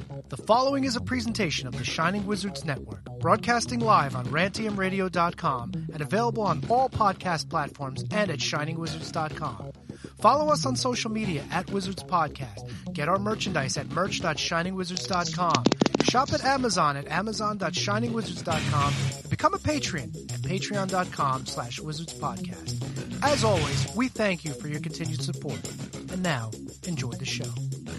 The following is a presentation of the Shining Wizards Network, broadcasting live on rantiumradio.com and available on all podcast platforms and at shiningwizards.com. Follow us on social media at Wizards Podcast. Get our merchandise at merch.shiningwizards.com. Shop at Amazon at amazon.shiningwizards.com and become a patron at patreon.com/wizardspodcast. As always, we thank you for your continued support. And now, enjoy the show.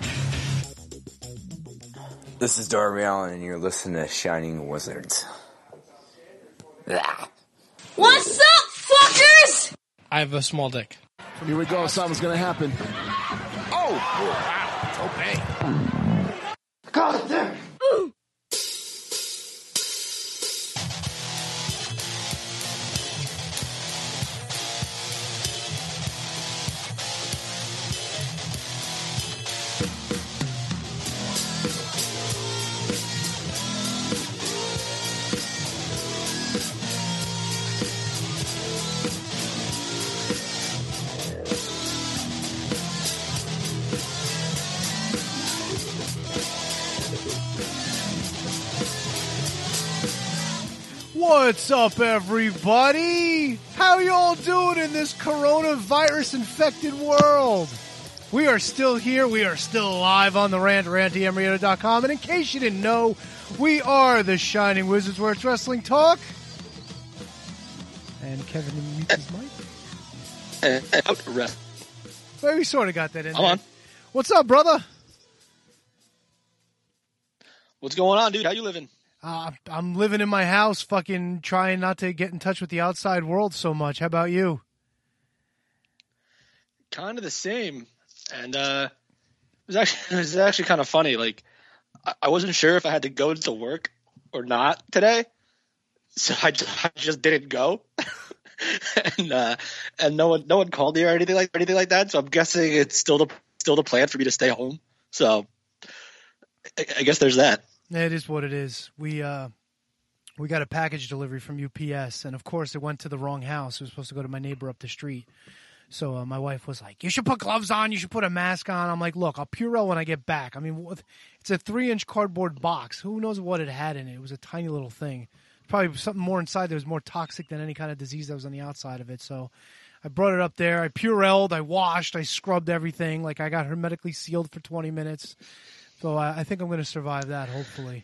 This is Darby Allen, and you're listening to Shining Wizards. What's up, fuckers? I have a small dick. Here we go. Something's gonna happen. Oh! Wow. Okay. God damn. What's up, everybody? How y'all doing in this coronavirus-infected world? We are still here. We are still live on the rant, rantiumradio.com. And in case you didn't know, we are the Shining Wizards, where it's wrestling talk. And Kevin mutes his mic. Well, we sort of got that in there. On. What's up, brother? What's going on, dude? How you living? I'm living in my house, fucking trying not to get in touch with the outside world so much. How about you? Kind of the same. And it was actually kind of funny. Like, I wasn't sure if I had to go to work or not today, so I just didn't go. and no one called me or anything like that. So I'm guessing it's still the plan for me to stay home. So I guess there's that. It is what it is. We got a package delivery from UPS, and of course it went to the wrong house. It was supposed to go to my neighbor up the street. So my wife was like, "You should put gloves on. You should put a mask on." I'm like, "Look, I'll Purell when I get back." I mean, it's a 3-inch cardboard box. Who knows what it had in it? It was a tiny little thing. Probably something more inside that was more toxic than any kind of disease that was on the outside of it. So I brought it up there. I Purelled, I washed, I scrubbed everything. Like, I got hermetically sealed for 20 minutes. So I think I'm going to survive that, hopefully.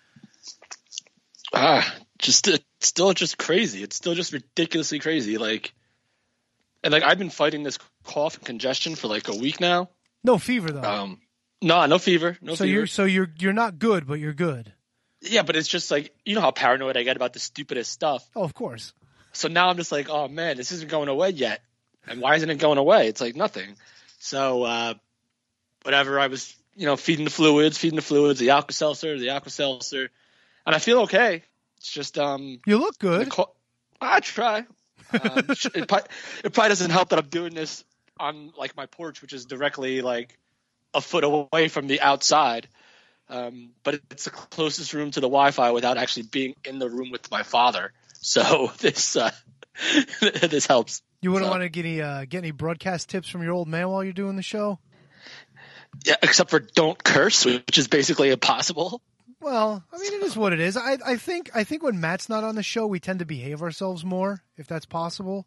It's still just crazy. It's still just ridiculously crazy. I've been fighting this cough and congestion for like a week now. No fever though. No fever. You're not good, but you're good. Yeah, but it's just like, you know how paranoid I get about the stupidest stuff. Oh, of course. So now I'm just like, oh man, this isn't going away yet. And why isn't it going away? It's like nothing. So whatever, I was feeding the fluids, the Alka-Seltzer, and I feel okay. It's just you look good. I try. It probably doesn't help that I'm doing this on like my porch, which is directly like a foot away from the outside. But it's the closest room to the Wi-Fi without actually being in the room with my father. So this this helps. You wouldn't want to get any broadcast tips from your old man while you're doing the show? Yeah, except for don't curse, which is basically impossible. Well, I mean, it is what it is. I think when Matt's not on the show, we tend to behave ourselves more, if that's possible.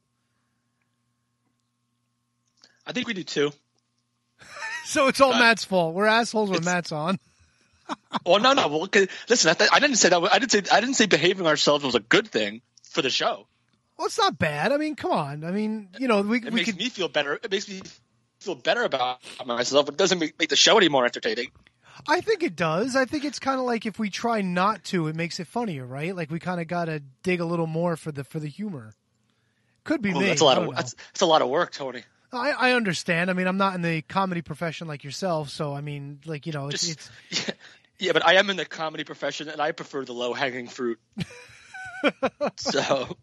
I think we do too. So it's all Matt's fault. We're assholes when Matt's on. Well, no. Well, listen, I didn't say that. I didn't say behaving ourselves was a good thing for the show. Well, it's not bad. I mean, come on. I mean, it makes me feel better. It makes me feel better about myself, but it doesn't make the show any more entertaining. I think it does. I think it's kind of like if we try not to, it makes it funnier, right? Like we kind of got to dig a little more for the humor. Could be me. That's a lot of work, Tony. I understand. I mean, I'm not in the comedy profession like yourself, so I mean, like it's yeah, but I am in the comedy profession, and I prefer the low hanging fruit. So,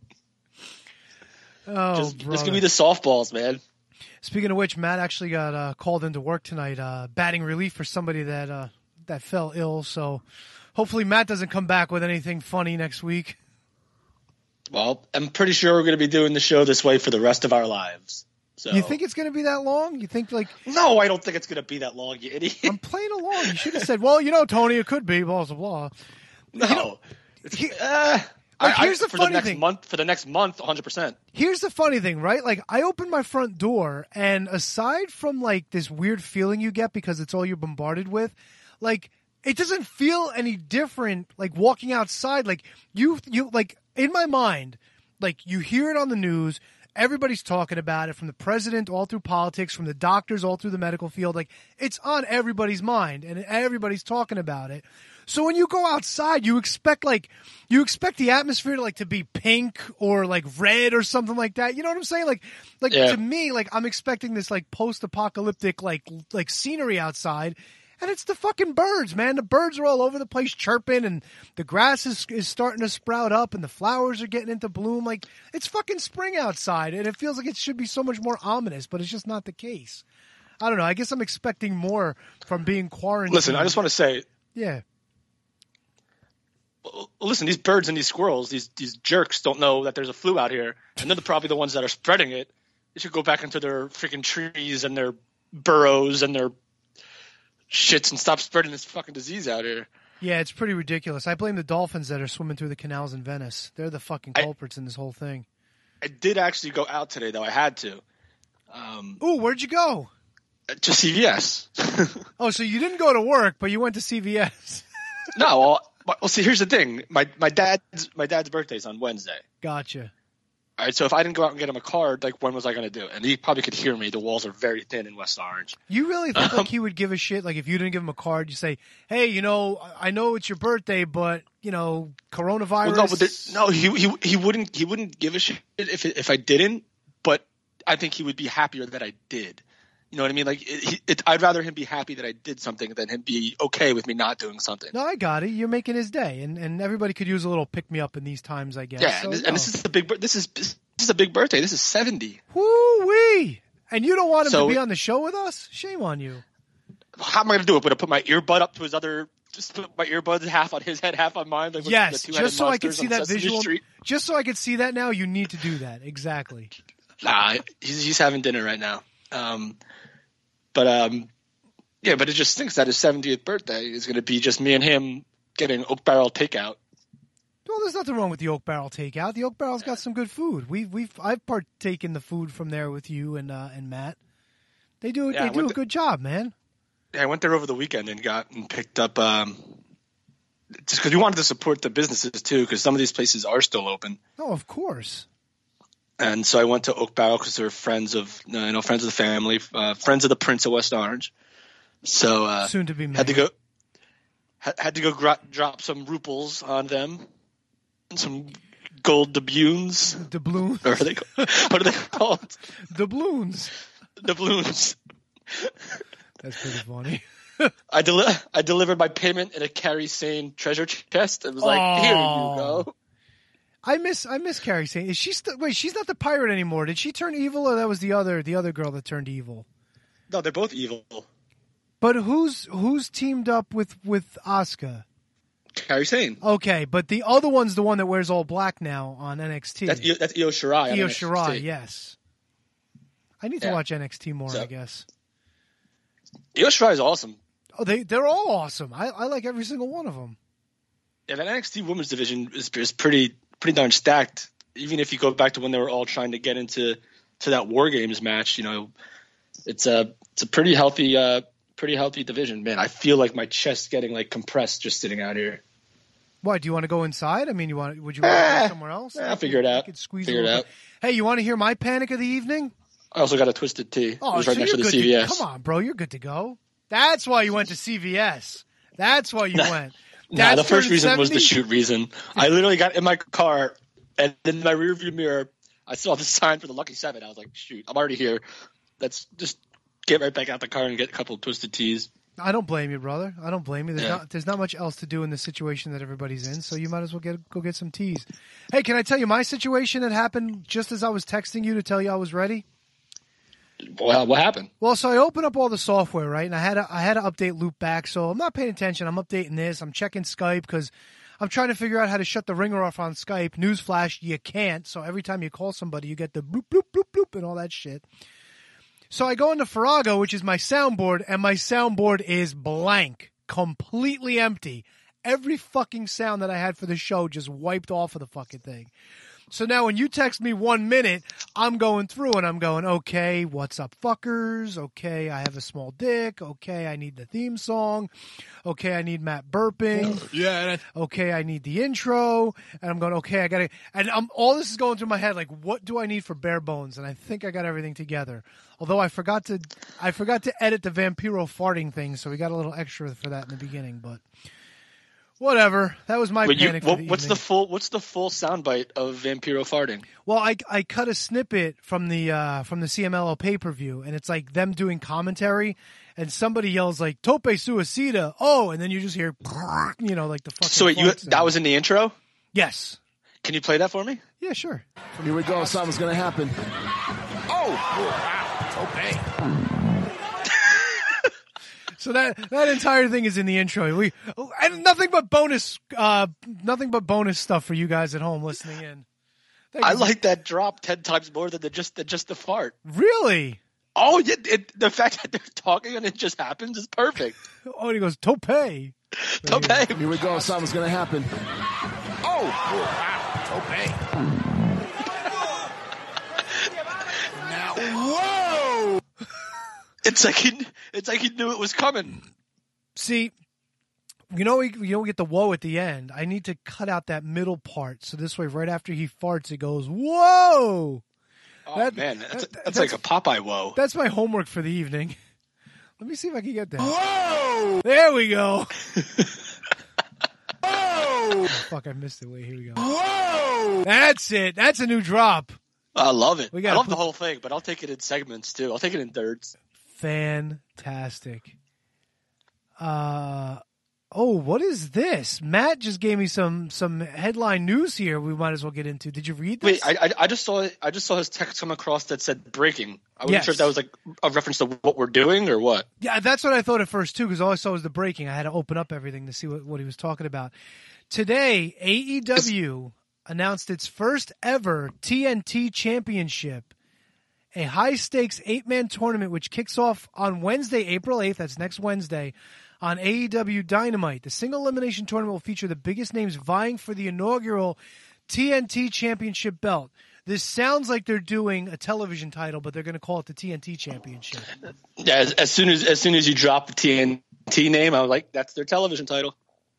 just give me the softballs, man. Speaking of which, Matt actually got called into work tonight, batting relief for somebody that fell ill. So hopefully Matt doesn't come back with anything funny next week. Well, I'm pretty sure we're going to be doing the show this way for the rest of our lives. So You think it's going to be that long? You think like no, I don't think it's going to be that long, you idiot. I'm playing along? You should have said, "Well, Tony, it could be blah blah blah." No, here's the funny thing. For the next month, 100%. Here's the funny thing, right? Like, I opened my front door, and aside from, like, this weird feeling you get because it's all you're bombarded with, like, it doesn't feel any different, like, walking outside. Like, you like, in my mind, like, you hear it on the news, everybody's talking about it, from the president all through politics, from the doctors all through the medical field. Like, it's on everybody's mind, and everybody's talking about it. So when you go outside, you expect the atmosphere to, like, to be pink or, like, red or something like that. You know what I'm saying? Like Yeah. To me, like, I'm expecting this, like, post-apocalyptic, like scenery outside. And it's the fucking birds, man. The birds are all over the place chirping, and the grass is starting to sprout up, and the flowers are getting into bloom. Like, it's fucking spring outside, and it feels like it should be so much more ominous, but it's just not the case. I don't know. I guess I'm expecting more from being quarantined. Listen, I just want to say, Yeah. listen, these birds and these squirrels, these jerks don't know that there's a flu out here, and they're probably the ones that are spreading it. They should go back into their freaking trees and their burrows and their shits and stop spreading this fucking disease out here. Yeah, it's pretty ridiculous. I blame the dolphins that are swimming through the canals in Venice. They're the fucking culprits in this whole thing. I did actually go out today, though. I had to. Ooh, where'd you go? To CVS. Oh, so you didn't go to work, but you went to CVS. No, well, see, here's the thing. My dad's birthday's on Wednesday. Gotcha. All right, so if I didn't go out and get him a card, like, when was I going to do it? And he probably could hear me. The walls are very thin in West Orange. You really think like he would give a shit? Like if you didn't give him a card, you say, "Hey, I know it's your birthday, but coronavirus." Well, no, he wouldn't give a shit if I didn't. But I think he would be happier that I did. You know what I mean? Like, I'd rather him be happy that I did something than him be okay with me not doing something. No, I got it. You're making his day, and everybody could use a little pick me up in these times, I guess. Yeah, so, and this is the big. This is a big birthday. This is 70. Woo wee! And you don't want him So- to be on the show with us? Shame on you. How am I going to do it? Would I put my earbud up to his other? Just put my earbuds half on his head, half on mine. Like Yes, the two-headed just so I can monsters see on that Sesame visual. Street. Just so I can see that now, you need to do that. Exactly. Nah, he's having dinner right now. But it just stinks that his 70th birthday is going to be just me and him getting Oak Barrel takeout. Well, there's nothing wrong with the Oak Barrel takeout. The Oak Barrel's got some good food. I've partaken the food from there with you and Matt. They do a good job, man. Yeah, I went there over the weekend and picked up just because we wanted to support the businesses too, because some of these places are still open. Oh, of course. And so I went to Oak Barrel because they're friends of friends of the family, friends of the Prince of West Orange. So soon to be married. had to go drop some ruples on them, some gold doubloons. Doubloons. Or what are they called? Doubloons. Doubloons. That's pretty funny. I delivered my payment in a Carrie Sane treasure chest. It was like, here you go. I miss Carrie Sane. Is she still? Wait, she's not the pirate anymore. Did she turn evil, or that was the other girl that turned evil? No, they're both evil. But who's teamed up with Asuka? Carrie Sane. Okay, but the other one's the one that wears all black now on NXT. That's Io Shirai. Io Shirai, yes. I need to watch NXT more, So- I guess. Io Shirai is awesome. Oh, they're all awesome. I like every single one of them. Yeah, that NXT women's division is pretty darn stacked. Even if you go back to when they were all trying to get into that War Games match, it's a pretty healthy division. Man, I feel like my chest's getting like compressed just sitting out here. Why, do you want to go inside? I mean, would you want to go somewhere else? I'll figure it out. I could squeeze Figure a it little out. bit. Hey, you want to hear my panic of the evening? I also got a Twisted Tea. Oh, it was right so next to you're the good CVS. come on, bro. You're good to go. That's why you went to CVS. That's why you went. Nah, the Dad's first turning reason was the 70? shoot reason. I literally got in my car, and in my rearview mirror, I saw the sign for the Lucky 7. I was like, shoot, I'm already here. Let's just get right back out the car and get a couple of Twisted Teas. I don't blame you, brother. I don't blame you. Yeah. There's not much else to do in the situation that everybody's in, so you might as well go get some teas. Hey, can I tell you my situation that happened just as I was texting you to tell you I was ready? Well, what happened? Well, so I opened up all the software, right? And I had to update Loopback, so I'm not paying attention. I'm updating this. I'm checking Skype because I'm trying to figure out how to shut the ringer off on Skype. Newsflash, you can't. So every time you call somebody, you get the bloop, bloop, bloop, bloop, and all that shit. So I go into Farrago, which is my soundboard, and my soundboard is blank, completely empty. Every fucking sound that I had for the show just wiped off of the fucking thing. So now when you text me 1 minute, I'm going through and I'm going, okay, what's up, fuckers? Okay, I have a small dick. Okay, I need the theme song. Okay, I need Matt burping. Yeah. Okay, I need the intro. And I'm going, okay, I got to, and all this is going through my head, like, what do I need for bare bones? And I think I got everything together. Although I forgot to edit the Vampiro farting thing, so we got a little extra for that in the beginning, but. Whatever. That was my panic. What's the full soundbite of Vampiro farting? Well, I cut a snippet from the CMLL pay-per-view, and it's like them doing commentary, and somebody yells like "Tope Suicida," oh, and then you just hear, like the fucking. So that was in the intro? Yes. Can you play that for me? Yeah, sure. Here we go. Something's gonna happen. Oh, wow. Tope. So that entire thing is in the intro. And nothing but bonus stuff for you guys at home listening in. I like that drop 10 times more than just the fart. Really? Oh, yeah, the fact that they're talking and it just happens is perfect. Oh, and he goes Tope. Tope. Here we go. Something's gonna happen. Oh, wow. Tope. Now, whoa! It's like he knew it was coming. See, we get the whoa at the end. I need to cut out that middle part, so this way, right after he farts, it goes whoa. Oh man, that's like a Popeye whoa. That's my homework for the evening. Let me see if I can get that. Whoa! There we go. Whoa! Oh, fuck, I missed it. Wait, here we go. Whoa! That's it. That's a new drop. I love it. I love the whole thing, but I'll take it in segments too. I'll take it in thirds. Fantastic. What is this? Matt just gave me some headline news here. We might as well get into. Did you read this? Wait, I just saw his text come across that said breaking. I wasn't Yes. sure if that was like a reference to what we're doing or what. Yeah, that's what I thought at first too, because all I saw was the breaking. I had to open up everything to see what he was talking about. Today, AEW announced its first ever TNT Championship, a high-stakes 8-man tournament which kicks off on Wednesday, April 8th. That's next Wednesday on AEW Dynamite. The single elimination tournament will feature the biggest names vying for the inaugural TNT Championship belt. This sounds like they're doing a television title, but they're going to call it the TNT Championship. Yeah, as soon as you drop the TNT name, I was like, that's their television title.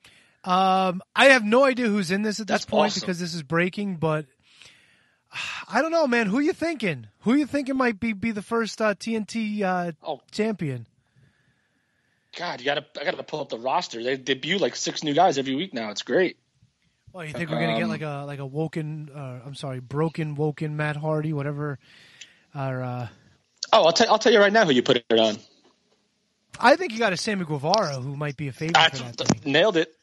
I have no idea who's in this at this That's point awesome. because this is breaking, but I don't know, man. Who you thinking? Who you thinking might be the first TNT champion? God, I gotta pull up the roster. They debut like 6 new guys every week now. It's great. Well, you think we're gonna get like a broken woken Matt Hardy, whatever? Or I'll tell you right now who you put it on. I think you got a Sammy Guevara who might be a favorite for that thing. Nailed it.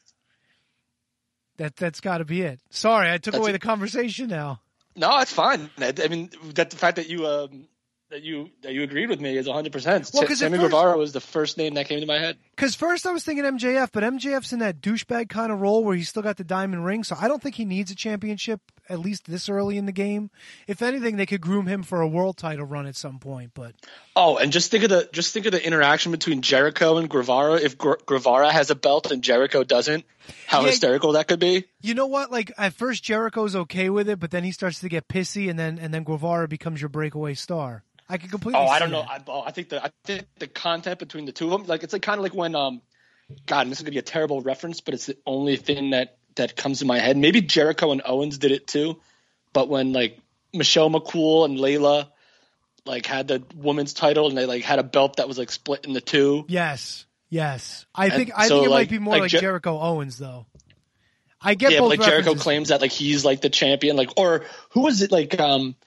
That's got to be it. Sorry, I took That's away it. the conversation now. No, it's fine. I mean, the fact that you agreed with me is 100%. Well, 'cause at Sammy first- Guevara was the first name that came to my head. Because first I was thinking MJF, but MJF's in that douchebag kind of role where he's still got the diamond ring, so I don't think he needs a championship, at least this early in the game. If anything, they could groom him for a world title run at some point. But Oh, and just think of the interaction between Jericho and Guevara. If Guevara has a belt and Jericho doesn't, how Yeah. hysterical that could be. you know what? Like at first Jericho's okay with it, but then he starts to get pissy, and then Guevara becomes your breakaway star. I can completely. Oh, I see don't know. that. I think the content between the two of them, like it's like kind of like when God, and this is gonna be a terrible reference, but it's the only thing that comes to my head. Maybe Jericho and Owens did it too, but when like Michelle McCool and Layla like had the women's title and they like had a belt that was like split into two. Yes. I think so, it like- might be more like like Jer- Jericho Owens though. I get Yeah, both but like Jericho references. claims that like he's like the champion, like or who was it like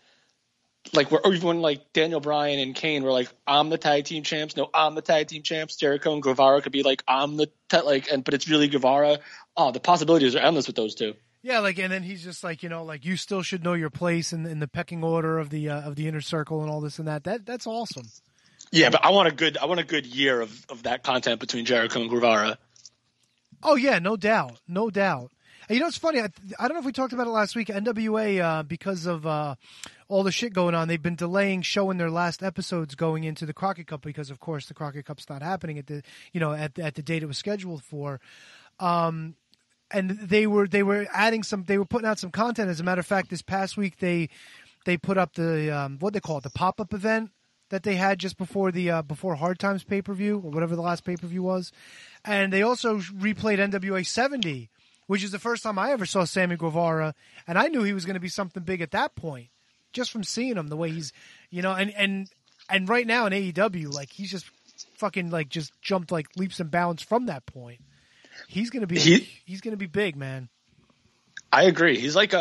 or even when like Daniel Bryan and Kane were like, I'm the tag team champs. No, I'm the tag team champs. Jericho and Guevara could be like, I'm the but it's really Guevara. Oh, the possibilities are endless with those two. Yeah, like, and then he's just like, like you still should know your place in the pecking order of the inner circle and all this and that. That's awesome. Yeah, but I want a good year of that content between Jericho and Guevara. Oh yeah, no doubt. And you know, it's funny. I don't know if we talked about it last week. NWA, because of all the shit going on, they've been delaying showing their last episodes going into the Crockett Cup because, of course, the Crockett Cup's not happening at the at the date it was scheduled for. And they were adding some. They were putting out some content. As a matter of fact, this past week they put up the what they call it, the pop-up event that they had just before the before Hard Times pay-per-view or whatever the last pay-per-view was. And they also replayed NWA 70, which is the first time I ever saw Sammy Guevara, and I knew he was going to be something big at that point, just from seeing him the way he's, and right now in AEW, like he's just fucking like just jumped like leaps and bounds from that point. He's going to be he's going to be big, man. I agree. He's like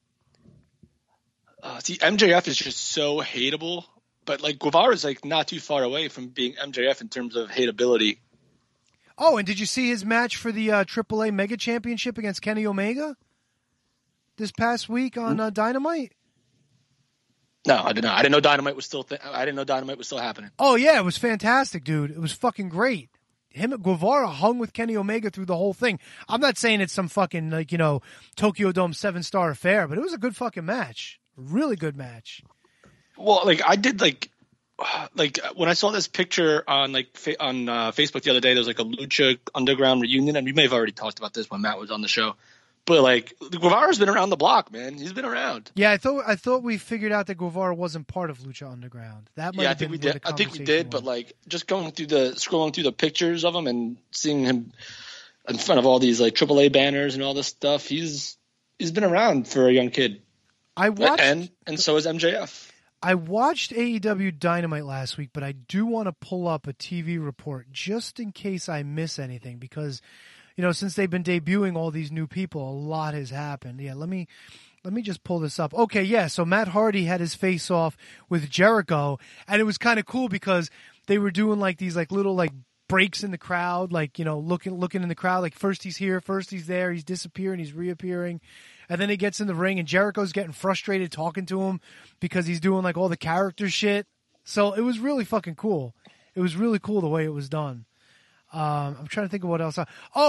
see, MJF is just so hateable. But, like, Guevara's, like, not too far away from being MJF in terms of hateability. Oh, and did you see his match for the AAA Mega Championship against Kenny Omega this past week on Dynamite? No, I did not. I didn't know Dynamite was still happening. Oh, yeah, it was fantastic, dude. It was fucking great. Guevara hung with Kenny Omega through the whole thing. I'm not saying it's some fucking, like, Tokyo Dome 7-star affair, but it was a good fucking match. Really good match. Well, like I did, like when I saw this picture on Facebook the other day, there was like a Lucha Underground reunion, and we may have already talked about this when Matt was on the show. But like Guevara's been around the block, man. He's been around. Yeah, I thought we figured out that Guevara wasn't part of Lucha Underground. That might I think we did. But like just scrolling through the pictures of him and seeing him in front of all these like AAA banners and all this stuff, he's been around for a young kid. I watched, and so is MJF. I watched AEW Dynamite last week, but I do want to pull up a TV report just in case I miss anything because, since they've been debuting all these new people, a lot has happened. Yeah, let me just pull this up. Okay, yeah, so Matt Hardy had his face-off with Jericho, and it was kind of cool because they were doing like these like little like breaks in the crowd, like, looking in the crowd, like first he's here, first he's there, he's disappearing, he's reappearing. And then he gets in the ring, and Jericho's getting frustrated talking to him because he's doing, like, all the character shit. So it was really fucking cool. It was really cool the way it was done. I'm trying to think of what else.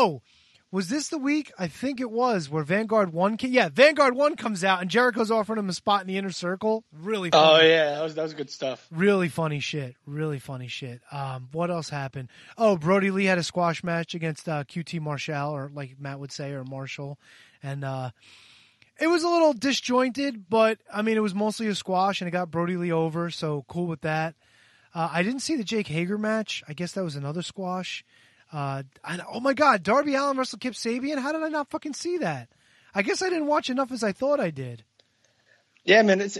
Was this the week? I think it was, where Vanguard 1 came. Yeah, Vanguard 1 comes out, and Jericho's offering him a spot in the inner circle. Really funny. Oh, yeah, that was good stuff. Really funny shit. Really funny shit. What else happened? Oh, Brody Lee had a squash match against QT Marshall, or like Matt would say, or Marshall. And it was a little disjointed, but, I mean, it was mostly a squash, and it got Brody Lee over, so cool with that. I didn't see the Jake Hager match. I guess that was another squash. Oh, my God, Darby Allin wrestled Kip Sabian? How did I not fucking see that? I guess I didn't watch enough as I thought I did. Yeah, man, it's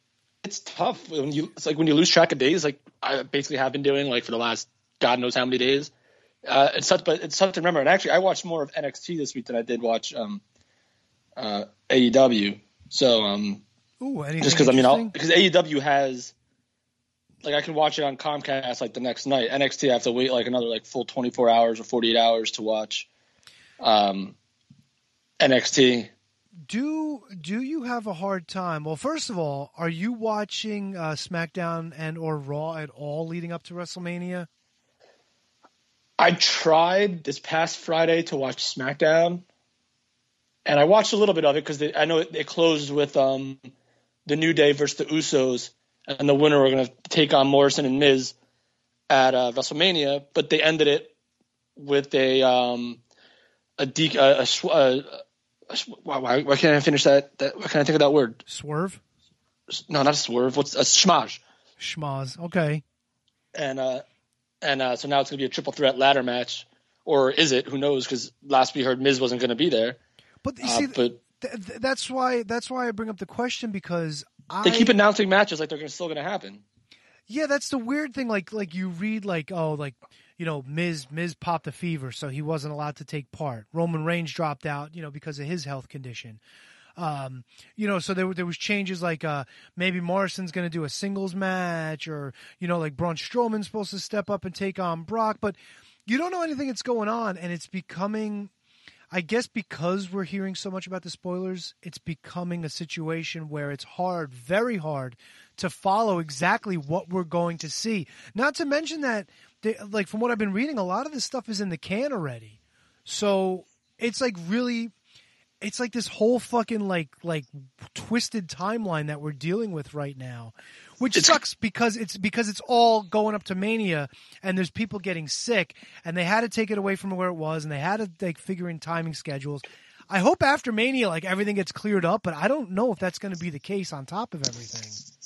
tough. It's like when you lose track of days, like I basically have been doing, like, for the last God knows how many days. It's tough to remember. And actually, I watched more of NXT this week than I did watch AEW. So, anything just because because AEW has, like, I can watch it on Comcast like the next night. NXT, I have to wait like another like full 24 hours or 48 hours to watch NXT. Do you have a hard time? Well, first of all, are you watching SmackDown and or Raw at all leading up to WrestleMania? I tried this past Friday to watch SmackDown, and I watched a little bit of it because I know it closed with the New Day versus the Usos, and the winner were going to take on Morrison and Miz at WrestleMania, but they ended it with why can't I finish that? Why can't I think of that word? Swerve? No, not a swerve. What's a schmaz? Schmaz. Okay. And so now it's going to be a triple threat ladder match, or is it? Who knows? Because last we heard Miz wasn't going to be there. But you see, that's why I bring up the question because they keep announcing matches like they're still going to happen. Yeah, that's the weird thing. Like you read Miz popped a fever, so he wasn't allowed to take part. Roman Reigns dropped out, because of his health condition. So there was changes like maybe Morrison's going to do a singles match, or like Braun Strowman's supposed to step up and take on Brock, but you don't know anything that's going on, and it's becoming, I guess, because we're hearing so much about the spoilers, it's becoming a situation where it's hard, very hard, to follow exactly what we're going to see. Not to mention that, from what I've been reading, a lot of this stuff is in the can already. So it's like really, it's like this whole fucking like twisted timeline that we're dealing with right now, which sucks because it's all going up to Mania, and there's people getting sick, and they had to take it away from where it was, and they had to like figure in timing schedules. I hope after Mania, like everything gets cleared up, but I don't know if that's going to be the case on top of everything.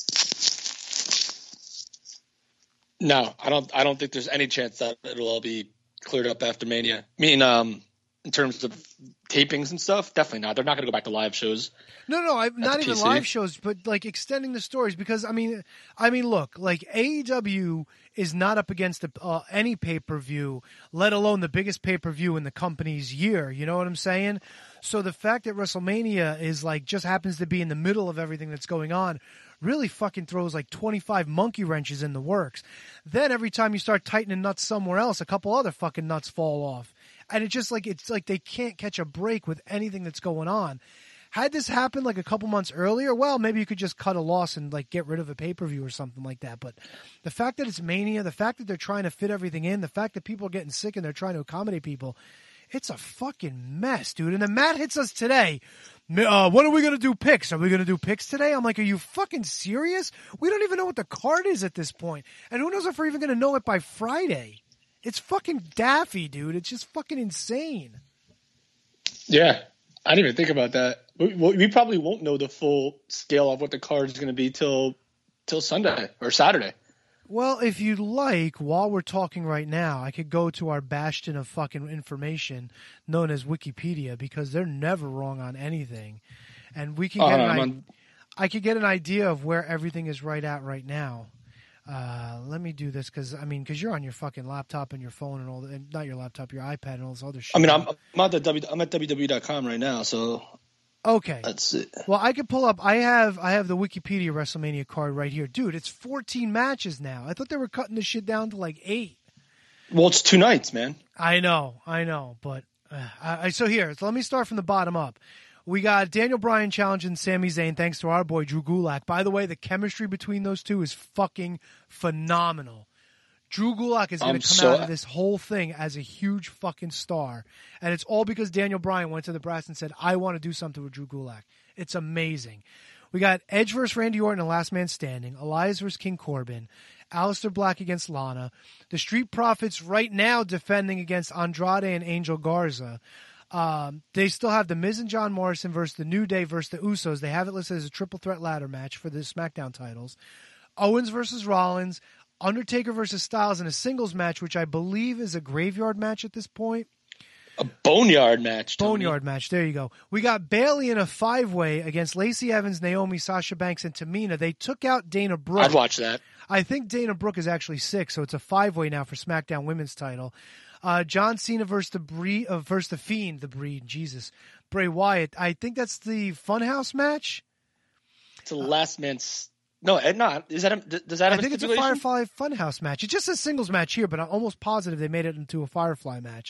No, I don't think there's any chance that it'll all be cleared up after Mania. I mean, in terms of tapings and stuff, definitely not. They're not going to go back to live shows. No, not even live shows, but like extending the stories. Because I mean, look, like AEW is not up against any pay-per-view, let alone the biggest pay-per-view in the company's year. You know what I'm saying? So the fact that WrestleMania is like just happens to be in the middle of everything that's going on really fucking throws like 25 monkey wrenches in the works. Then every time you start tightening nuts somewhere else, a couple other fucking nuts fall off. And it's like they can't catch a break with anything that's going on. Had this happened like a couple months earlier, well, maybe you could just cut a loss and like get rid of a pay-per-view or something like that. But the fact that it's Mania, the fact that they're trying to fit everything in, the fact that people are getting sick and they're trying to accommodate people, it's a fucking mess, dude. And then Matt hits us today. When are we going to do picks? Are we going to do picks today? I'm like, are you fucking serious? We don't even know what the card is at this point. And who knows if we're even going to know it by Friday. It's fucking daffy, dude. It's just fucking insane. Yeah, I didn't even think about that. We probably won't know the full scale of what the card is going to be till Sunday or Saturday. Well, if you'd like, while we're talking right now, I could go to our bastion of fucking information known as Wikipedia, because they're never wrong on anything. And we can get I could get an idea of where everything is right now. Let me do this because you're on your fucking laptop and your phone and all that, and not your laptop, your iPad and all this other shit. I mean, I'm at www.com right now, so okay, that's it. Well, I could pull up. I have the Wikipedia WrestleMania card right here, dude. It's 14 matches now. I thought they were cutting this shit down to like 8. Well, it's 2 nights, man. I know, but so let me start from the bottom up. We got Daniel Bryan challenging Sami Zayn thanks to our boy Drew Gulak. By the way, the chemistry between those two is fucking phenomenal. Drew Gulak is going to come out of this whole thing as a huge fucking star. And it's all because Daniel Bryan went to the brass and said, I want to do something with Drew Gulak. It's amazing. We got Edge versus Randy Orton and Last Man Standing. Elias versus King Corbin. Aleister Black against Lana. The Street Profits right now defending against Andrade and Angel Garza. They still have The Miz and John Morrison versus The New Day versus the Usos. They have it listed as a triple threat ladder match for the SmackDown titles. Owens versus Rollins. Undertaker versus Styles in a singles match, which I believe is a graveyard match at this point. A boneyard match. Boneyard match. There you go. We got Bayley in a 5-way against Lacey Evans, Naomi, Sasha Banks, and Tamina. They took out Dana Brooke. I'd watch that. I think Dana Brooke is actually sick, so it's a 5-way now for SmackDown Women's title. John Cena versus the Fiend, the Breed, Jesus, Bray Wyatt. I think that's the Funhouse match. It's a last man's. No, not. Does that have I think it's a Firefly Funhouse match. It's just a singles match here, but I'm almost positive they made it into a Firefly match.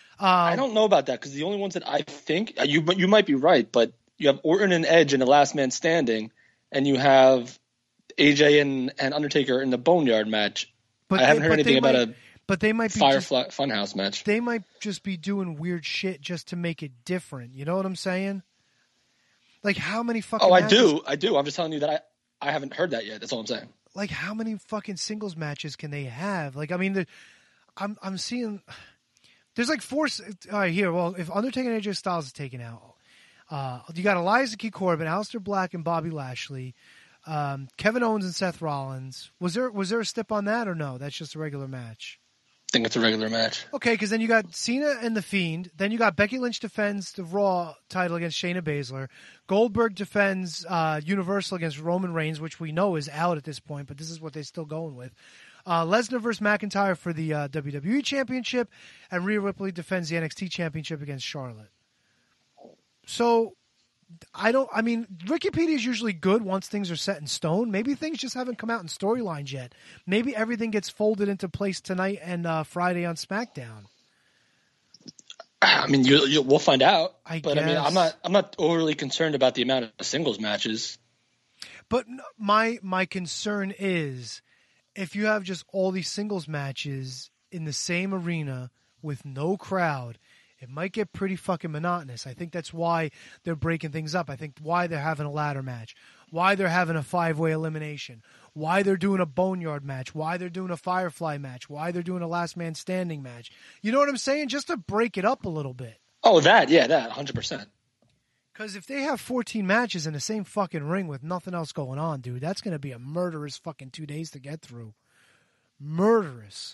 I don't know about that because the only ones that I think you might be right, but you have Orton and Edge in the Last Man Standing, and you have AJ and Undertaker in the Boneyard match. But I haven't heard anything about a. But they might be Firefly Funhouse match. They might just be doing weird shit just to make it different. You know what I'm saying? Like how many fucking? Oh, matches? I do. I'm just telling you that I haven't heard that yet. That's all I'm saying. Like how many fucking singles matches can they have? Like I mean, I'm seeing. There's like 4. All right, here. Well, if Undertaker and AJ Styles is taken out, you got Elias and King Corbin, Aleister Black and Bobby Lashley, Kevin Owens and Seth Rollins. Was there a stip on that or no? That's just a regular match. I think it's a regular match. Okay, because then you got Cena and The Fiend. Then you got Becky Lynch defends the Raw title against Shayna Baszler. Goldberg defends Universal against Roman Reigns, which we know is out at this point, but this is what they're still going with. Lesnar versus McIntyre for the WWE Championship. And Rhea Ripley defends the NXT Championship against Charlotte. So, Wikipedia is usually good once things are set in stone. Maybe things just haven't come out in storylines yet. Maybe everything gets folded into place tonight and Friday on SmackDown. I mean, we'll find out. I mean, I'm not overly concerned about the amount of singles matches. But my concern is if you have just all these singles matches in the same arena with no crowd, it might get pretty fucking monotonous. I think that's why they're breaking things up. I think why they're having a ladder match, why they're having a 5-way elimination, why they're doing a boneyard match, why they're doing a firefly match, why they're doing a last man standing match. You know what I'm saying? Just to break it up a little bit. Oh, that 100%. Because if they have 14 matches in the same fucking ring with nothing else going on, dude, that's going to be a murderous fucking 2 days to get through. Murderous.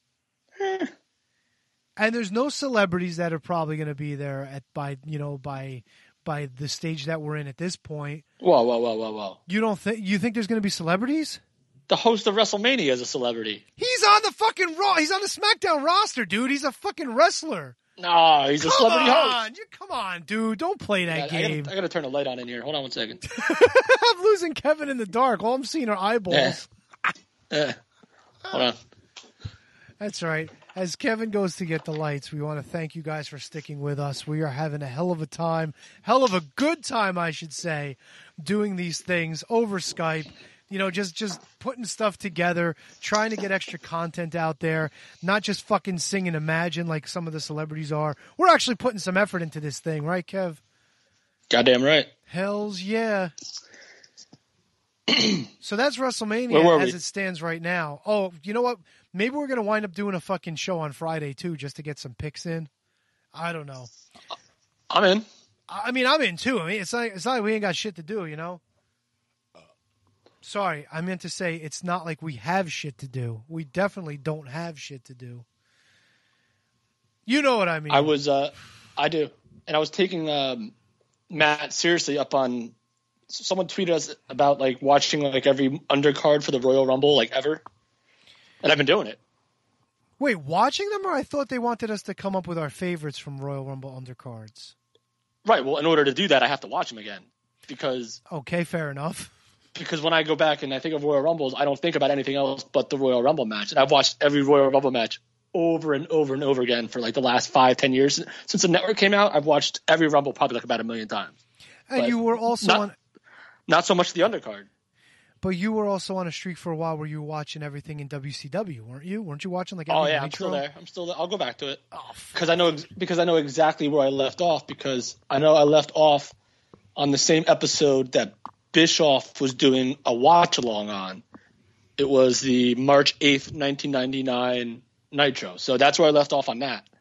And there's no celebrities that are probably going to be there by the stage that we're in at this point. Whoa. You think there's going to be celebrities? The host of WrestleMania is a celebrity. He's on the fucking Raw. He's on the SmackDown roster, dude. He's a fucking wrestler. No, he's a celebrity host. Come on, dude. Don't play that game. I got to turn the light on in here. Hold on 1 second. I'm losing Kevin in the dark. All I'm seeing are eyeballs. Hold on. That's right. As Kevin goes to get the lights, we want to thank you guys for sticking with us. We are having a hell of a time, hell of a good time, I should say, doing these things over Skype. You know, just putting stuff together, trying to get extra content out there, not just fucking singing Imagine like some of the celebrities are. We're actually putting some effort into this thing, right, Kev? Goddamn right. Hells yeah. So that's WrestleMania as it stands right now. Oh, you know what? Maybe we're going to wind up doing a fucking show on Friday, too, just to get some picks in. I don't know. I'm in. I mean, I'm in, too. I mean, it's not like we ain't got shit to do, you know? Sorry, I meant to say it's not like we have shit to do. We definitely don't have shit to do. You know what I mean. I do. And I was taking Matt seriously up on, someone tweeted us about like watching like every undercard for the Royal Rumble like ever. And I've been doing it. Wait, watching them, or I thought they wanted us to come up with our favorites from Royal Rumble undercards? Right. Well, in order to do that, I have to watch them again because. Okay, fair enough. Because when I go back and I think of Royal Rumbles, I don't think about anything else but the Royal Rumble match. And I've watched every Royal Rumble match over and over and over again for like the last 5-10 years. Since the network came out, I've watched every Rumble probably like about 1 million times. And you were also not so much the undercard. But you were also on a streak for a while where you were watching everything in WCW, weren't you? Weren't you watching like every Nitro? I'm still there. I'll go back to it. Because I know exactly where I left off, because I know I left off on the same episode that Bischoff was doing a watch along on. It was the March 8th, 1999 Nitro. So that's where I left off on that.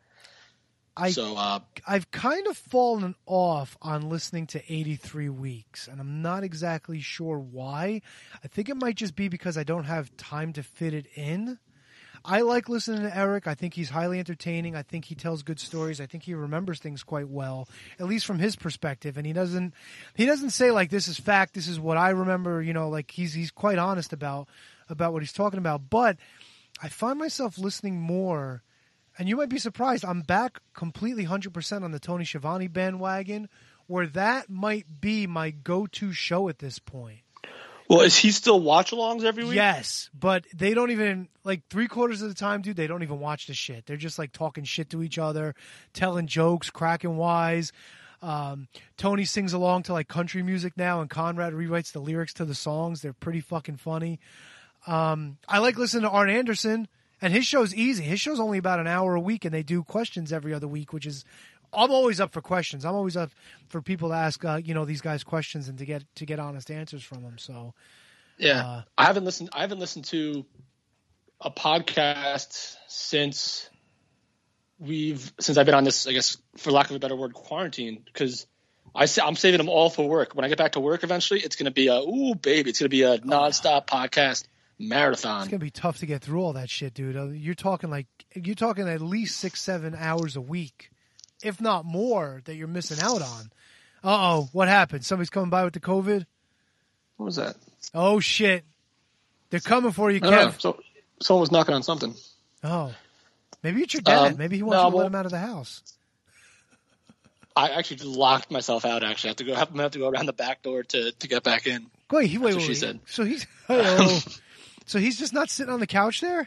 I've kind of fallen off on listening to 83 Weeks, and I'm not exactly sure why. I think it might just be because I don't have time to fit it in. I like listening to Eric. I think he's highly entertaining. I think he tells good stories. I think he remembers things quite well, at least from his perspective. And he doesn't say like, this is fact, this is what I remember. You know, like he's quite honest about what he's talking about. But I find myself listening more. And you might be surprised, I'm back completely 100% on the Tony Schiavone bandwagon, where that might be my go-to show at this point. Well, is he still watch-alongs every week? Yes, but they don't even, like 3/4 of the time, dude, they don't even watch the shit. They're just like talking shit to each other, telling jokes, cracking wise. Tony sings along to like country music now, and Conrad rewrites the lyrics to the songs. They're pretty fucking funny. I like listening to Arn Anderson. And his show's easy. His show's only about an hour a week, and they do questions every other week, which is – I'm always up for questions. I'm always up for people to ask, these guys questions and to get honest answers from them. So, yeah. I haven't listened to a podcast since I've been on this, I guess, for lack of a better word, quarantine, because I'm saving them all for work. When I get back to work eventually, it's going to be it's going to be a nonstop podcast marathon. It's gonna be tough to get through all that shit, dude. You're talking at least 6-7 hours a week, if not more, that you're missing out on. What happened? Somebody's coming by with the COVID? What was that? Oh shit, they're coming for you, Kev. So someone was knocking on something. Oh, maybe it's your dad. Maybe he wants you to let him out of the house. I actually just locked myself out. Actually, I have to go around the back door to get back in. Wait. She said. So he's So he's just not sitting on the couch there?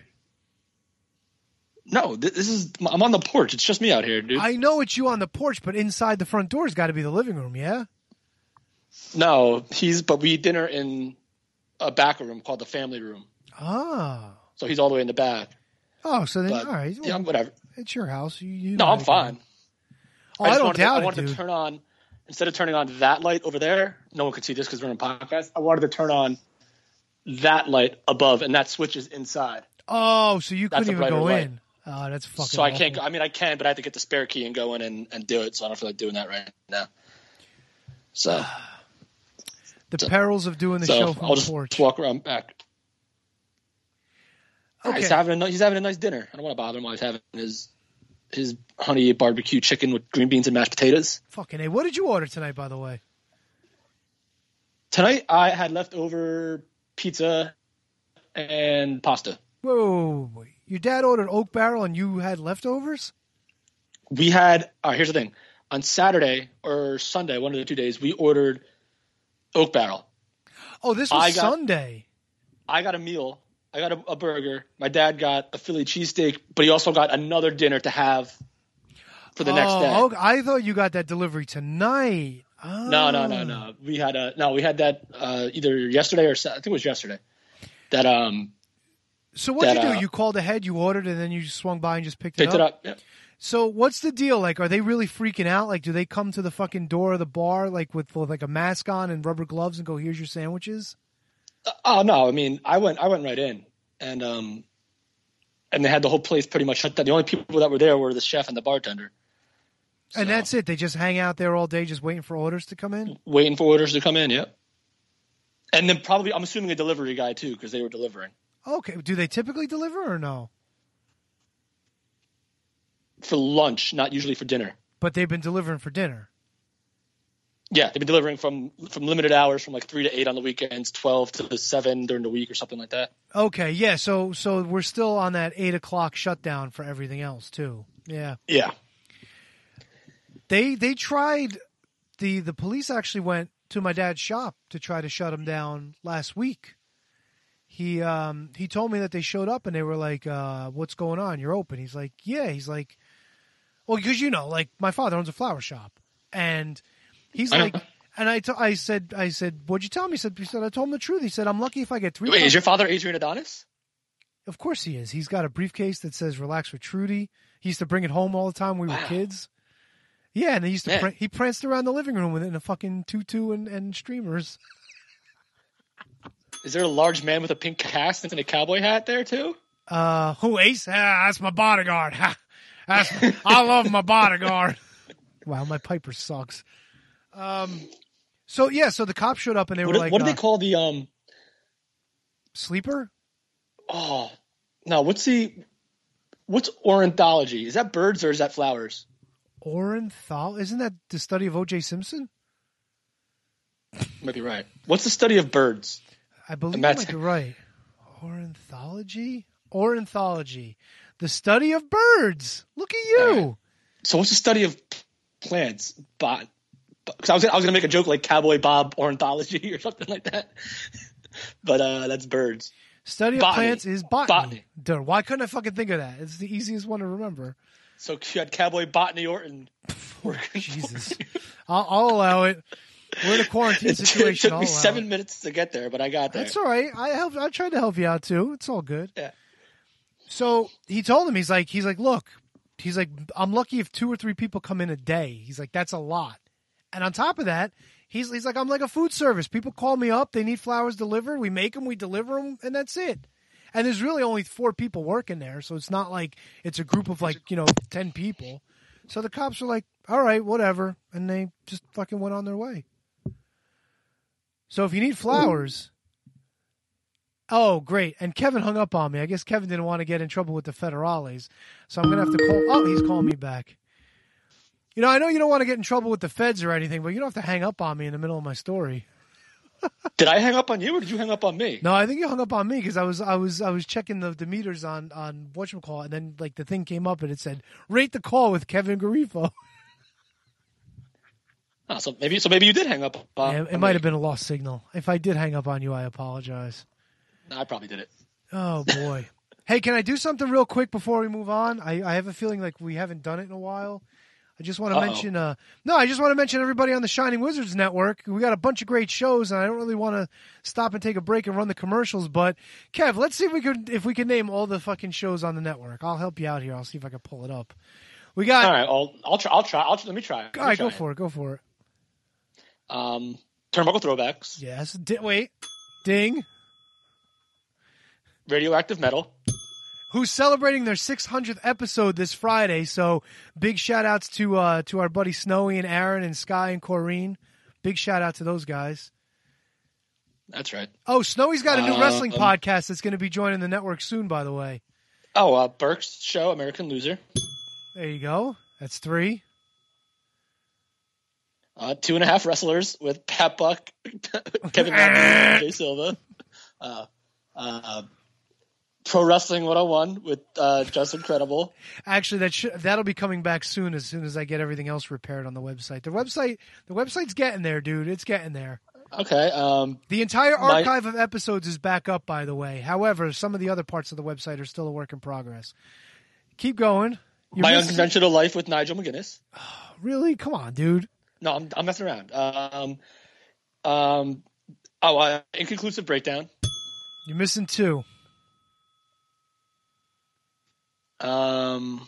No, I'm on the porch. It's just me out here, dude. I know it's you on the porch, but inside the front door's got to be the living room, yeah? No, but we eat dinner in a back room called the family room. Oh. So he's all the way in the back. Oh, so then, all right. Well, yeah, whatever. It's your house. No, I'm fine. Oh, I don't doubt I it, wanted dude. to turn on, instead of turning on that light over there, no one could see this because we're in a podcast. I wanted to turn on that light above, and that switch is inside. Oh, so you That's couldn't a even go brighter in. Oh, that's fucking So I awful. can't. I mean, I can, but I have to get the spare key and go in and do it. So I don't feel like doing that right now. So The perils of doing the show from I'll the just porch. walk around back. Okay. He's having a nice dinner. I don't want to bother him while he's having his honey barbecue chicken with green beans and mashed potatoes. Fucking A. What did you order tonight, by the way? Tonight I had leftover pizza and pasta. Whoa. Your dad ordered Oak Barrel and you had leftovers? We had. All right, here's the thing. On Saturday or Sunday, one of the 2 days, we ordered Oak Barrel. Oh, this was Sunday. I got a meal. I got a burger. My dad got a Philly cheesesteak, but he also got another dinner to have for the next day. Oh, I thought you got that delivery tonight. Oh. No. We had that either yesterday or I think it was yesterday. That So what did you do? You called ahead, you ordered, and then you just swung by and just picked picked it up? it up. Yeah. So what's the deal? Like, are they really freaking out? Like, do they come to the fucking door of the bar like with like a mask on and rubber gloves and go, "Here's your sandwiches"? Oh no! I mean, I went right in, and they had the whole place pretty much shut down. The only people that were there were the chef and the bartender. And that's it. They just hang out there all day, just waiting for orders to come in. Waiting for orders to come in. Yep. And then probably, I'm assuming a delivery guy too, because they were delivering Okay. Do they typically deliver or no? for lunch, not usually for dinner. But they've been delivering for dinner. Yeah, they've been delivering from limited hours, from like 3 to 8 on the weekends, 12 to 7 during the week, or something like that. Okay. Yeah. So we're still on that 8 o'clock shutdown for everything else too. Yeah. Yeah. They tried. The police actually went to my dad's shop to try to shut him down last week. He told me that they showed up and they were like, "What's going on? You're open." He's like, "Yeah." He's like, "Well, because like my father owns a flower shop," and he's like, and I said, "What'd you tell me?" He said, "I told him the truth." He said, "I'm lucky if I get 3." Wait, is your father Adrian Adonis? Of course he is. He's got a briefcase that says "Relax with Trudy." He used to bring it home all the time when we were kids. Yeah, and he used to he pranced around the living room with it in a fucking tutu and streamers. Is there a large man with a pink cast and a cowboy hat there too? Who, Ace? That's my bodyguard. I love my bodyguard. Wow, my Piper sucks. So the cops showed up and they were like, what do they call the sleeper? Oh, no. What's ornithology? Is that birds or is that flowers? Ornithology? Isn't that the study of O.J. Simpson? Might be right. What's the study of birds? I believe you might be right. Ornithology? Ornithology. The study of birds. Look at you. Right. So what's the study of plants? Because I was going to make a joke like Cowboy Bob ornithology or something like that. But that's birds. Study of Botany. plants is botany. Dude, why couldn't I fucking think of that? It's the easiest one to remember. So you had Cowboy Botany Orton. Jesus. I'll allow it. We're in a quarantine situation. It took me 7 minutes to get there, but I got there. That's all right. I tried to help you out too. It's all good. Yeah. So he told him, he's like, look, I'm lucky if 2 or 3 people come in a day. He's like, that's a lot. And on top of that, he's like, I'm like a food service. People call me up. They need flowers delivered. We make them, we deliver them, and that's it. And there's really only 4 people working there. So it's not like it's a group of 10 people. So the cops were like, all right, whatever. And they just fucking went on their way. So if you need flowers, oh, great. And Kevin hung up on me. I guess Kevin didn't want to get in trouble with the federales. So I'm going to have to call. Oh, he's calling me back. I know you don't want to get in trouble with the feds or anything, but you don't have to hang up on me in the middle of my story. Did I hang up on you or did you hang up on me? No, I think you hung up on me because I was checking the meters on whatchamacallit, and then the thing came up and it said, rate the call with Kevin Garifo. Oh, so maybe you did hang up on It might have been a lost signal. If I did hang up on you, I apologize. No, I probably did it. Oh, boy. Hey, can I do something real quick before we move on? I have a feeling like we haven't done it in a while. I just want to mention I just want to mention everybody on the Shining Wizards Network. We got a bunch of great shows, and I don't really want to stop and take a break and run the commercials, but Kev, let's see if we can name all the fucking shows on the network. I'll help you out here. I'll see if I can pull it up. We got. All right, I'll try. Let me try. All right, go for it. Go for it. Turnbuckle Throwbacks. Yes. Wait. Ding. Radioactive Metal. Who's celebrating their 600th episode this Friday. So big shout outs to our buddy Snowy and Aaron and Sky and Corrine. Big shout out to those guys. That's right. Oh, Snowy's got a new wrestling podcast that's going to be joining the network soon, by the way. Oh, Burke's show, American Loser. There you go. That's 3. 2.5 Wrestlers with Pat Buck, Kevin Matthews, and Jay Silva. Pro Wrestling 101 with Just Incredible. Actually, that'll be coming back soon as I get everything else repaired on the website. The website's getting there, dude. It's getting there. Okay. The entire archive of episodes is back up, by the way. However, some of the other parts of the website are still a work in progress. Keep going. My Unconventional Life with Nigel McGuinness. Really? Come on, dude. No, I'm messing around. Inconclusive Breakdown. You're missing 2. One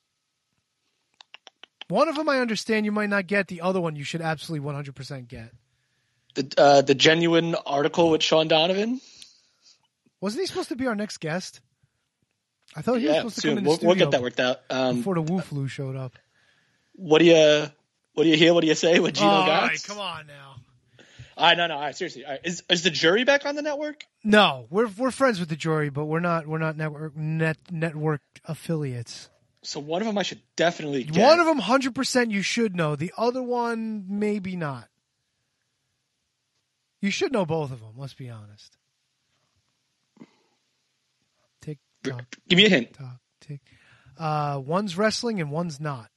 of them I understand you might not get. The other one you should absolutely 100% get. The Genuine Article with Sean Donovan. Wasn't he supposed to be our next guest? I thought he was supposed to come in the studio. We'll get that worked out. Before the Woo Flu showed up. What do you hear? What do you say with Gino Gotts? All right, come on now. No. All right, seriously. All right. Is the Jury back on the network? No, we're friends with the Jury, but we're not network affiliates. So one of them I should definitely get. One of them 100% you should know. The other one maybe not. You should know both of them. Let's be honest. Tick tock. Give me a hint. Tock, tick. One's wrestling and one's not.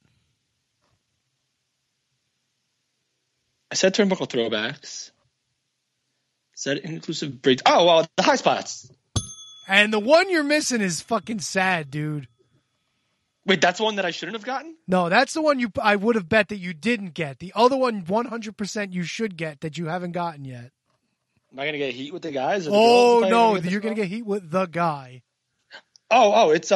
I said Turnbuckle Throwbacks. Said Inclusive Break. Oh, well, the High Spots. And the one you're missing is fucking sad, dude. Wait, that's one that I shouldn't have gotten? No, that's the one I would have bet that you didn't get. The other one, 100% you should get that you haven't gotten yet. Am I going to get heat with the guys? Or the oh, girls no, you're going to get heat with the guy. Oh, it's,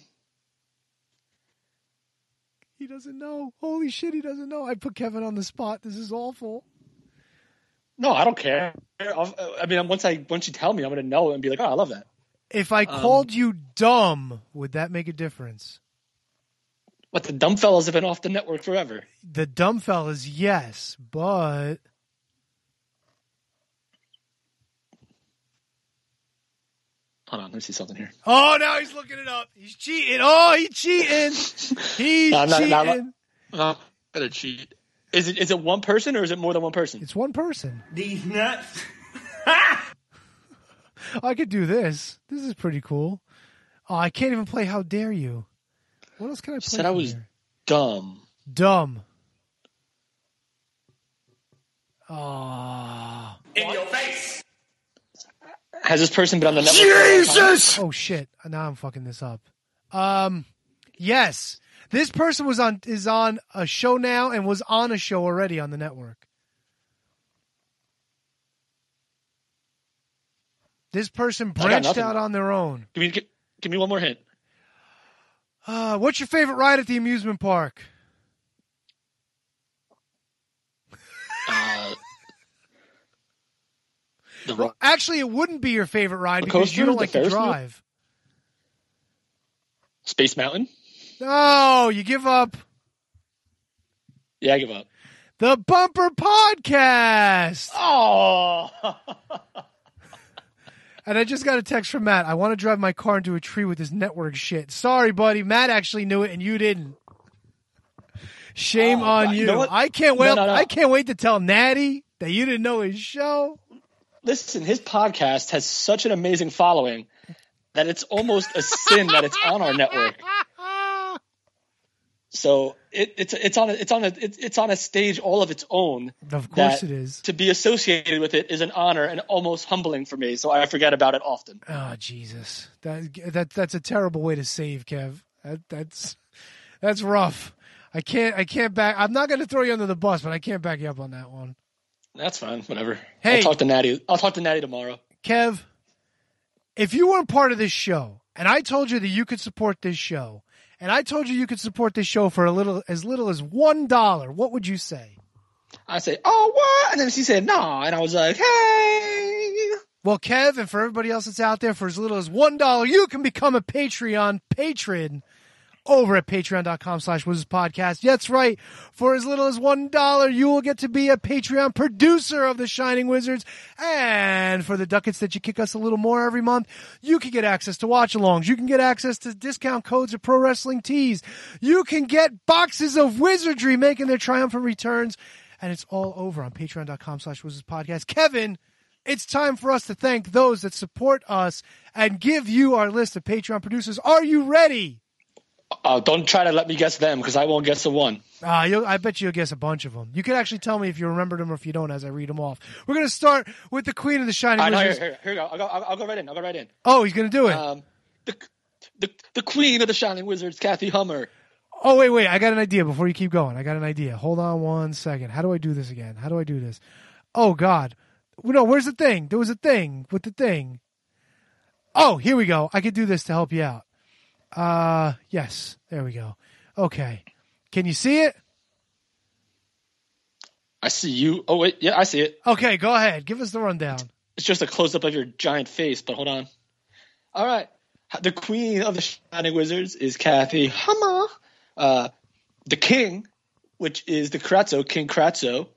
He doesn't know. Holy shit, he doesn't know. I put Kevin on the spot. This is awful. No, I don't care. Once you tell me, I'm going to know and be like, oh, I love that. If I called you dumb, would that make a difference? What, the dumb fellas have been off the network forever? The dumb fellas, yes, but... Hold on, let me see something here. Oh, now he's looking it up. He's cheating. Oh, he's cheating. He's cheating. I'm not going to cheat. Is it one person or is it more than one person? It's one person. These nuts. I could do this. This is pretty cool. Oh, I can't even play How Dare You. What else can I play? Said I was dumb. Dumb. Oh. In your face. Has this person been on the network? Jesus! Oh shit! Now I'm fucking this up. Yes, this person is on a show now and was on a show already on the network. This person branched out on their own. Give me one more hint. What's your favorite ride at the amusement park? Actually, it wouldn't be your favorite ride because you don't like to drive. Space Mountain? No, you give up. Yeah, I give up. The Bumper Podcast. Oh. And I just got a text from Matt. I want to drive my car into a tree with this network shit. Sorry, buddy. Matt actually knew it and you didn't. Shame on you. You know what? I can't wait. No. I can't wait to tell Natty that you didn't know his show. Listen, his podcast has such an amazing following that it's almost a sin that it's on our network. So it's on a stage all of its own. Of course it is. To be associated with it is an honor and almost humbling for me. So I forget about it often. Oh Jesus, that's a terrible way to save, Kev. That's rough. I can't back. I'm not going to throw you under the bus, but I can't back you up on that one. That's fine. Whatever. Hey, I'll talk to Natty tomorrow. Kev, if you weren't part of this show and I told you that you could support this show and I told you could support this show for as little as $1, what would you say? I say, oh, what? And then she said, no. And I was like, hey. Well, Kev, and for everybody else that's out there, for as little as $1, you can become a Patreon patron over at patreon.com/wizardspodcast. That's right. For as little as $1, you will get to be a Patreon producer of the Shining Wizards. And for the ducats that you kick us a little more every month, you can get access to watch-alongs. You can get access to discount codes at Pro Wrestling Tees. You can get boxes of wizardry making their triumphant returns. And it's all over on patreon.com/wizardspodcast. Kevin, it's time for us to thank those that support us and give you our list of Patreon producers. Are you ready? Don't try to let me guess them because I won't guess the one. I bet you'll guess a bunch of them. You can actually tell me if you remembered them or if you don't as I read them off. We're going to start with the Queen of the Shining Wizards. Here we go. I'll go right in. Oh, he's going to do it. The Queen of the Shining Wizards, Kathy Hummer. Oh, wait. I got an idea before you keep going. I got an idea. Hold on 1 second. How do I do this again? How do I do this? Oh, God. No, where's the thing? There was a thing with the thing. Oh, here we go. I could do this to help you out. Yes. There we go. Okay. Can you see it? I see you. Oh, wait. Yeah, I see it. Okay, go ahead. Give us the rundown. It's just a close-up of your giant face, but hold on. All right. The Queen of the Shining Wizards is Kathy Hummer. The King, which is the Kratzo, King Kratzo.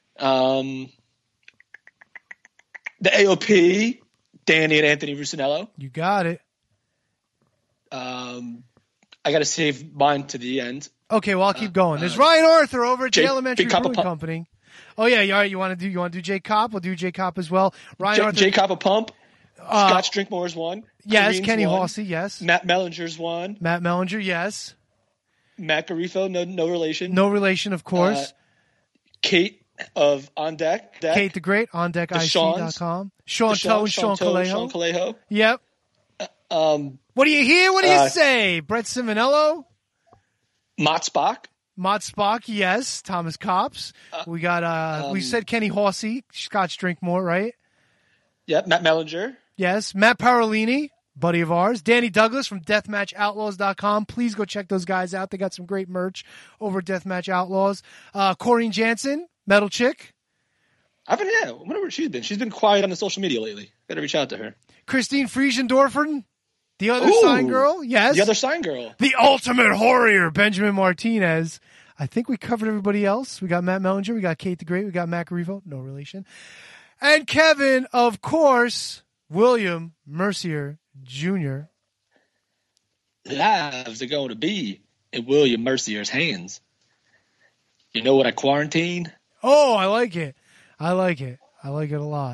The AOP, Danny and Anthony Rusinello. You got it. I got to save mine to the end. Okay, well I'll keep going. There's Ryan Arthur over at the Jay Elementary Brewing Company. Oh yeah, all right. You want to do J Cop? We'll do J Cop as well. Ryan Arthur. J Cop a Pump. Scotch Drinkmore's one. Yes, Kareen's Kenny one. Horsey. Yes. Matt Mellinger's one. Matt Mellinger. Yes. Matt Garifo, no relation. No relation, of course. Kate of On Deck. Kate the Great, OnDeckIC.com. Sean Toe and Sean Calejo. Yep. What do you hear? What do you say? Brett Simonello. Mott Spock. Mott Spock, yes. Thomas Copps. We got, we said Kenny Horsey, Scotch Drinkmore, right? Yep. Matt Mellinger. Yes. Matt Parolini, buddy of ours. Danny Douglas from DeathmatchOutlaws.com. Please go check those guys out. They got some great merch over at Deathmatch Outlaws. Corrine Jansen, Metal Chick. I wonder where she's been. She's been quiet on the social media lately. Better reach out to her. Christine Friesendorfer, the other sign girl. Yes. The other sign girl. The ultimate warrior, Benjamin Martinez. I think we covered everybody else. We got Matt Mellinger. We got Kate the Great. We got Matt Garifo. No relation. And Kevin, of course, William Mercier Jr. Lives are going to be in William Mercier's hands. You know what I quarantined? Oh, I like it. I like it a lot.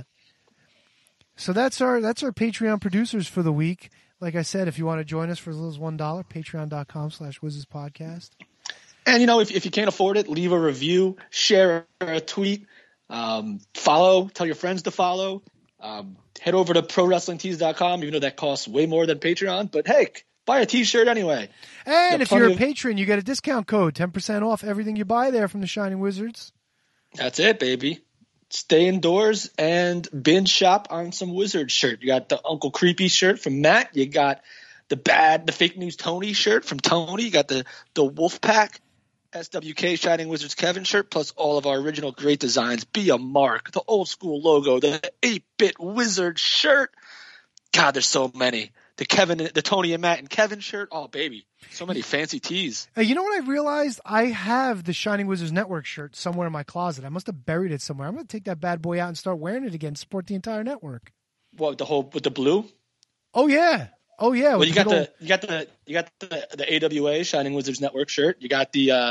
So that's our Patreon producers for the week. Like I said, if you want to join us for as little as $1, patreon.com/wizardspodcast. And, if you can't afford it, leave a review, share a tweet, follow, tell your friends to follow. Head over to ProWrestlingTees.com, even though that costs way more than Patreon. But, hey, buy a T-shirt anyway. And if you're a patron, you get a discount code, 10% off everything you buy there from the Shining Wizards. That's it, baby. Stay indoors and binge shop on some Wizard shirt. You got the Uncle Creepy shirt from Matt. You got the Fake News Tony shirt from Tony. You got the Wolfpack SWK Shining Wizards Kevin shirt, plus all of our original great designs. Be a Mark, the old school logo, the 8-bit Wizard shirt. God, there's so many. The Tony and Matt and Kevin shirt. Oh, baby. So many fancy tees. You know what I realized? I have the Shining Wizards Network shirt somewhere in my closet. I must have buried it somewhere. I'm going to take that bad boy out and start wearing it again. Support the entire network. What, with the blue? Oh yeah. Well, you got the AWA Shining Wizards Network shirt. You got the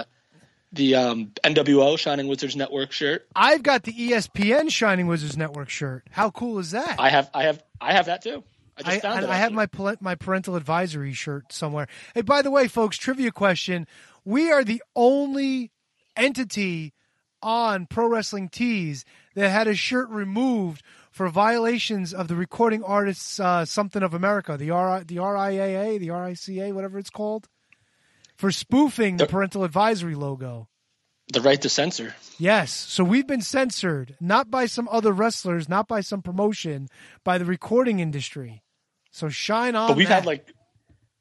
NWO Shining Wizards Network shirt. I've got the ESPN Shining Wizards Network shirt. How cool is that? I have that too. I have my parental advisory shirt somewhere. Hey, by the way, folks, trivia question. We are the only entity on Pro Wrestling Tees that had a shirt removed for violations of the Recording Artists Something of America, the RIAA, the RICA, whatever it's called, for spoofing the parental advisory logo. The right to censor. Yes. So we've been censored, not by some other wrestlers, not by some promotion, by the recording industry. So shine on. But we've had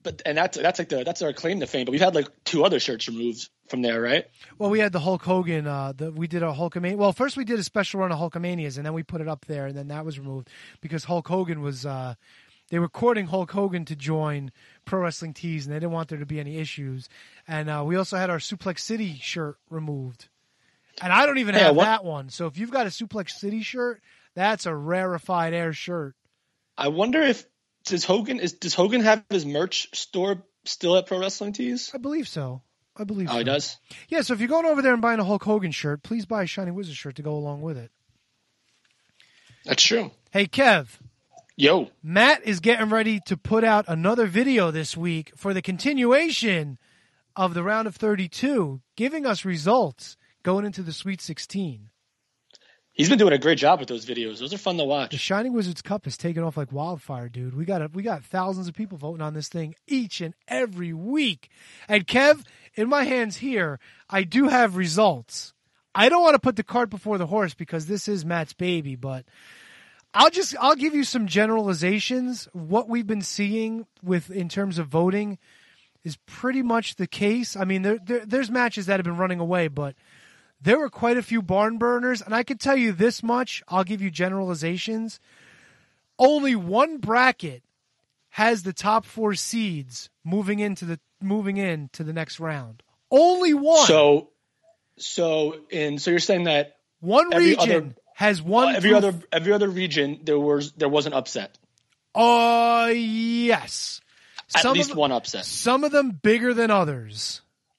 that's our claim to fame. But we've had like 2 other shirts removed from there, right? Well, we had the Hulk Hogan. We did a Hulkamania. Well, first we did a special run of Hulkamanias, and then we put it up there, and then that was removed because Hulk Hogan was. They were courting Hulk Hogan to join Pro Wrestling Tees, and they didn't want there to be any issues. And we also had our Suplex City shirt removed, and I don't even have that one. So if you've got a Suplex City shirt, that's a rarefied air shirt. I wonder if does Hogan have his merch store still at Pro Wrestling Tees? I believe so. Oh, he does? Yeah, so if you're going over there and buying a Hulk Hogan shirt, please buy a Shining Wizard shirt to go along with it. That's true. Hey, Kev. Yo. Matt is getting ready to put out another video this week for the continuation of the round of 32, giving us results going into the Sweet 16. He's been doing a great job with those videos. Those are fun to watch. The Shining Wizards Cup is taking off like wildfire, dude. We got thousands of people voting on this thing each and every week. And Kev, in my hands here, I do have results. I don't want to put the cart before the horse because this is Matt's baby, but I'll give you some generalizations. What we've been seeing in terms of voting is pretty much the case. I mean, there's matches that have been running away, but there were quite a few barn burners, and I can tell you this much. I'll give you generalizations. Only one bracket has the top 4 seeds moving into the next round. Only one. So you're saying that one region has one. Every other region there was an upset. Yes. At least one upset. Some of them bigger than others.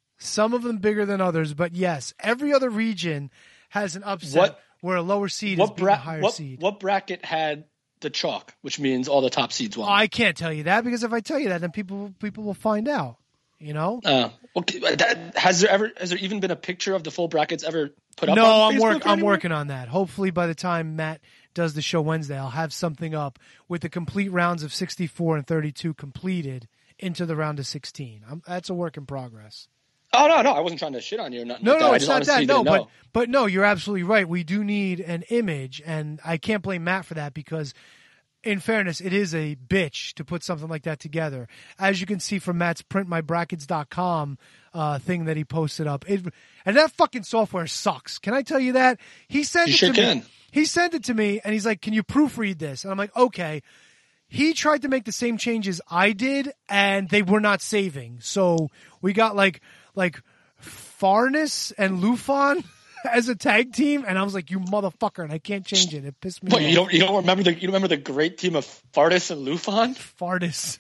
But yes, every other region has an upset where a lower seed is beating a higher seed. What bracket had the chalk, which means all the top seeds won? I can't tell you that because if I tell you that, then people will find out. You know? Okay. Has there even been a picture of the full brackets ever put up? No, on Facebook I'm working on that. Hopefully, by the time Matt does the show Wednesday, I'll have something up with the complete rounds of 64 and 32 completed into the round of 16. That's a work in progress. Oh, no, I wasn't trying to shit on you or nothing. No, it's not that. No, but no, you're absolutely right. We do need an image, and I can't blame Matt for that because, in fairness, it is a bitch to put something like that together. As you can see from Matt's printmybrackets.com thing that he posted up. And that fucking software sucks. Can I tell you that? He sent it to me. He sent it to me, and he's like, can you proofread this? And I'm like, okay. He tried to make the same changes I did, and they were not saving. So we got like Farness and Lufon as a tag team, and I was like, "You motherfucker!" And I can't change it. It pissed me off. You don't remember the great team of Farness and Lufon? Farness.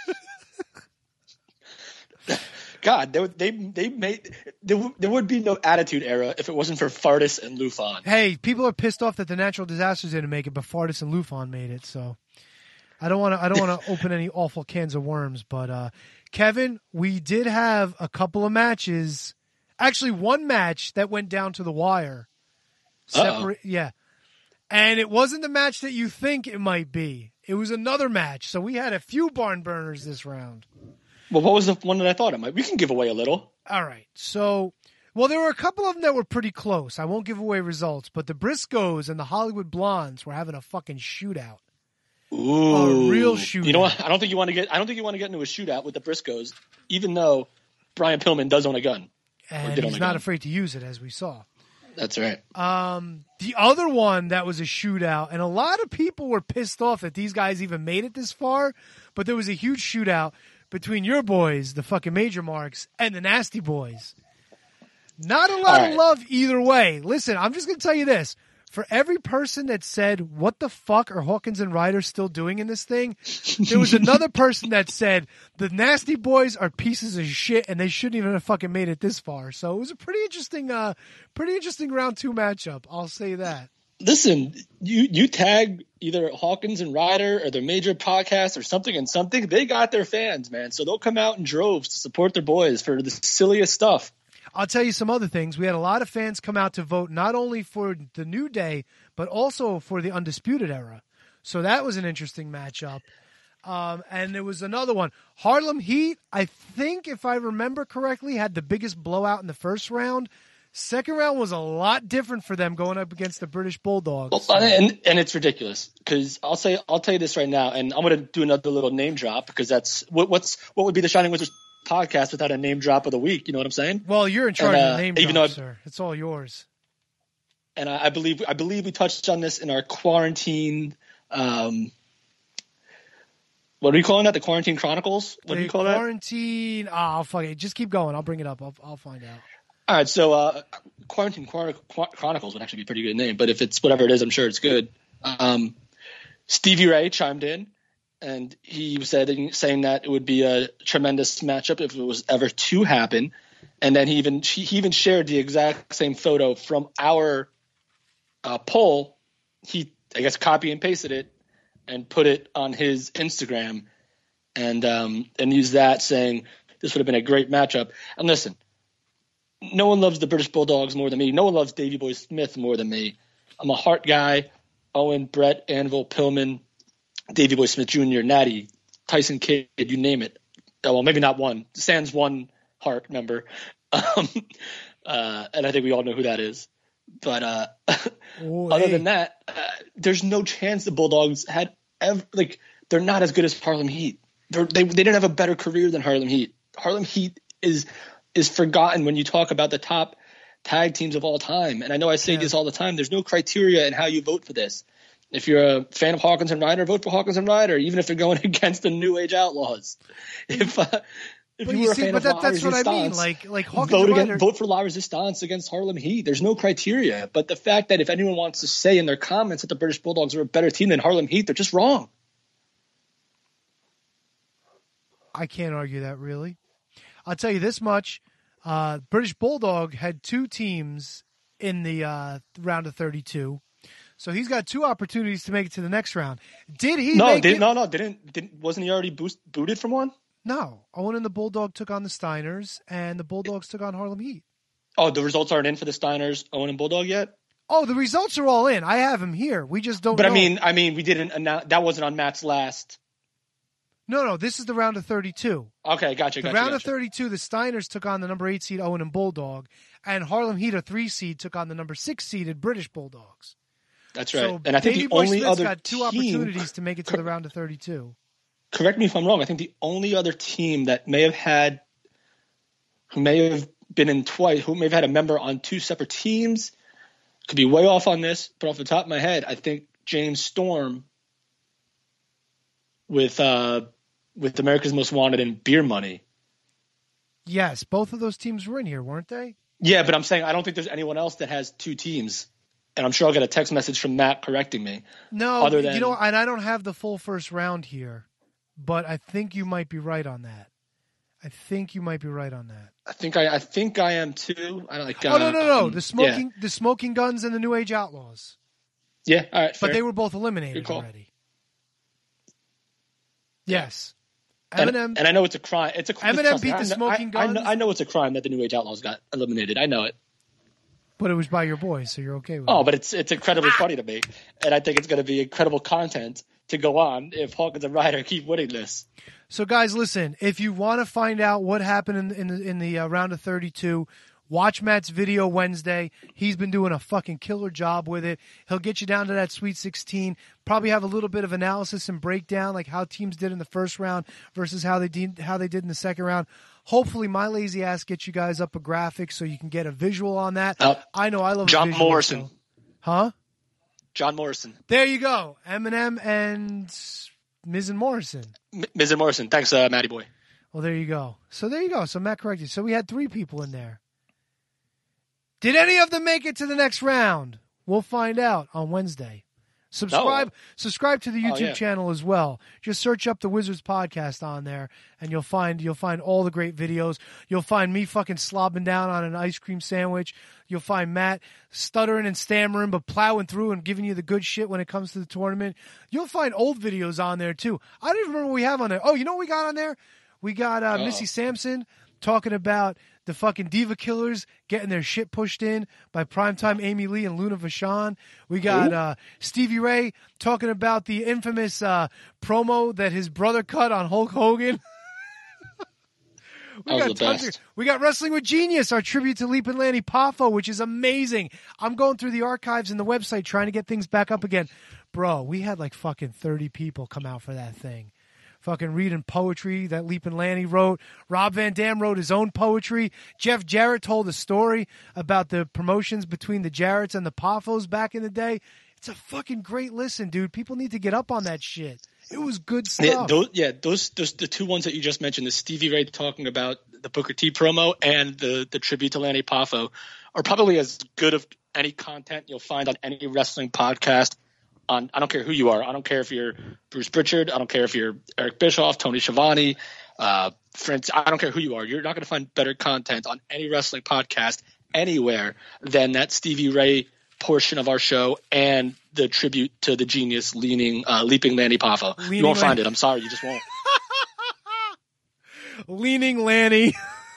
God, there would be no Attitude Era if it wasn't for Farness and Lufon. Hey, people are pissed off that the Natural Disasters didn't make it, but Farness and Lufon made it. So I don't want to open any awful cans of worms, but Kevin, we did have a couple of matches. Actually, one match that went down to the wire. Yeah. And it wasn't the match that you think it might be. It was another match. So we had a few barn burners this round. Well, what was the one that I thought it might? We can give away a little. All right. So, there were a couple of them that were pretty close. I won't give away results, but the Briscoes and the Hollywood Blondes were having a fucking shootout. Ooh, a real shootout. You know what? I don't think you want to get into a shootout with the Briscoes, even though Brian Pillman does own a gun. And he's not afraid to use it, as we saw. That's right. The other one that was a shootout, and a lot of people were pissed off that these guys even made it this far, but there was a huge shootout between your boys, the fucking Major Marks, and the Nasty Boys. Not a lot of love either way. Listen, I'm just going to tell you this. For every person that said, what the fuck are Hawkins and Ryder still doing in this thing? There was another person that said, the Nasty Boys are pieces of shit and they shouldn't even have fucking made it this far. So it was a pretty interesting round 2 matchup. I'll say that. Listen, you tag either Hawkins and Ryder or their Major podcast or something and something, they got their fans, man. So they'll come out in droves to support their boys for the silliest stuff. I'll tell you some other things. We had a lot of fans come out to vote not only for the New Day, but also for the Undisputed Era. So that was an interesting matchup. And there was another one. Harlem Heat, I think, if I remember correctly, had the biggest blowout in the first round. Second round was a lot different for them going up against the British Bulldogs. Well, and it's ridiculous because I'll tell you this right now, and I'm going to do another little name drop because that's what would be the Shining Wizards podcast without a name drop of the week. You know what I'm saying? Well, you're in charge of the name even drop, though sir. It's all yours. And I believe we touched on this in our quarantine. What are we calling that? The Quarantine Chronicles? What do you call that? Quarantine. Oh, fuck it. Just keep going. I'll bring it up. I'll find out. All right. So Quarantine Chronicles would actually be a pretty good name, but if it's whatever it is, I'm sure it's good. Stevie Ray chimed in, and he said saying that it would be a tremendous matchup if it was ever to happen. And then he even shared the exact same photo from our poll. He, I guess, copy and pasted it and put it on his Instagram and used that, saying this would have been a great matchup. And listen, no one loves the British Bulldogs more than me. No one loves Davey Boy Smith more than me. I'm a Hart guy. Owen, Brett, Anvil, Pillman, Davey Boy Smith Jr., Natty, Tyson Kidd, you name it. Well, maybe not one. Sans one Hart member. And I think we all know who that is. But other than that, there's no chance the Bulldogs had ever – like, they're not as good as Harlem Heat. They didn't have a better career than Harlem Heat. Harlem Heat is forgotten when you talk about the top tag teams of all time. And I know I say this all the time. There's no criteria in how you vote for this. If you're a fan of Hawkins and Ryder, vote for Hawkins and Ryder, even if you're going against the New Age Outlaws. If you were a fan of La that's what Resistance, I mean. Like Hawkins and Ryder, vote for La Resistance against Harlem Heat. There's no criteria. But the fact that if anyone wants to say in their comments that the British Bulldogs are a better team than Harlem Heat, they're just wrong. I can't argue that, really. I'll tell you this much. British Bulldog had two teams in the round of 32. So he's got two opportunities to make it to the next round. Did he wasn't he already booted from one? No. Owen and the Bulldog took on the Steiners, and the Bulldogs took on Harlem Heat. Oh, the results aren't in for the Steiners, Owen and Bulldog yet? Oh, the results are all in. I have them here. We just don't know. But I mean, we didn't announce – that wasn't on Matt's last – No, this is the round of 32. Okay, gotcha. The round of 32, the Steiners took on the number 8 seed Owen and Bulldog, and Harlem Heat, a 3 seed, took on the number 6 seeded British Bulldogs. That's right. So and I think Davey the Boy only Smith's other got two opportunities to make it to the round of 32. Correct me if I'm wrong. I think the only other team that may have been in twice, who may have had a member on two separate teams, could be way off on this, but off the top of my head, I think James Storm with America's Most Wanted and Beer Money. Yes, both of those teams were in here, weren't they? Yeah, but I'm saying I don't think there's anyone else that has two teams. And I'm sure I'll get a text message from Matt correcting me. No, and I don't have the full first round here, but I think you might be right on that. I think I am too. I don't like. No. The Smoking Guns and the New Age Outlaws. Yeah, all right. But fair. they were both eliminated already. Yes. Eminem, and I know it's a crime. Eminem beat the Smoking Guns. I know it's a crime that the New Age Outlaws got eliminated. I know it. But it was by your boys, so you're okay with it. Oh, but it's incredibly funny to me. And I think it's going to be incredible content to go on if Hawkins and Ryder keep winning this. So, guys, listen. If you want to find out what happened in the round of 32, watch Matt's video Wednesday. He's been doing a fucking killer job with it. He'll get you down to that Sweet 16. Probably have a little bit of analysis and breakdown, like how teams did in the first round versus how they did in the second round. Hopefully, my lazy ass gets you guys up a graphic so you can get a visual on that. I know I love John visual, Morrison. So. Huh? John Morrison. There you go. Eminem and Miz and Morrison. Miz and Morrison. Thanks, Matty Boy. Well, there you go. So Matt corrected. So we had 3 people in there. Did any of them make it to the next round? We'll find out on Wednesday. Subscribe to the YouTube channel as well. Just search up the Wizards podcast on there, and you'll find all the great videos. You'll find me fucking slobbing down on an ice cream sandwich. You'll find Matt stuttering and stammering, but plowing through and giving you the good shit when it comes to the tournament. You'll find old videos on there too. I don't even remember what we have on there. Oh, you know what we got on there? We got Missy Sampson talking about the fucking Diva Killers getting their shit pushed in by primetime Amy Lee and Luna Vachon. We got Stevie Ray talking about the infamous promo that his brother cut on Hulk Hogan. That was the best. We got Wrestling with Genius, our tribute to Leap and Lanny Poffo, which is amazing. I'm going through the archives and the website trying to get things back up again. Bro, we had like fucking 30 people come out for that thing. Fucking reading poetry that Leap and Lanny wrote. Rob Van Dam wrote his own poetry. Jeff Jarrett told a story about the promotions between the Jarretts and the Poffos back in the day. It's a fucking great listen, dude. People need to get up on that shit. It was good stuff. Those the two ones that you just mentioned, the Stevie Ray talking about the Booker T promo and the tribute to Lanny Poffo, are probably as good of any content you'll find on any wrestling podcast. I don't care who you are. I don't care if you're Bruce Pritchard. I don't care if you're Eric Bischoff, Tony Schiavone, Prince. I don't care who you are. You're not going to find better content on any wrestling podcast anywhere than that Stevie Ray portion of our show and the tribute to the genius Leaping Lanny Poffo. You won't find it. I'm sorry, you just won't. Leaning Lanny.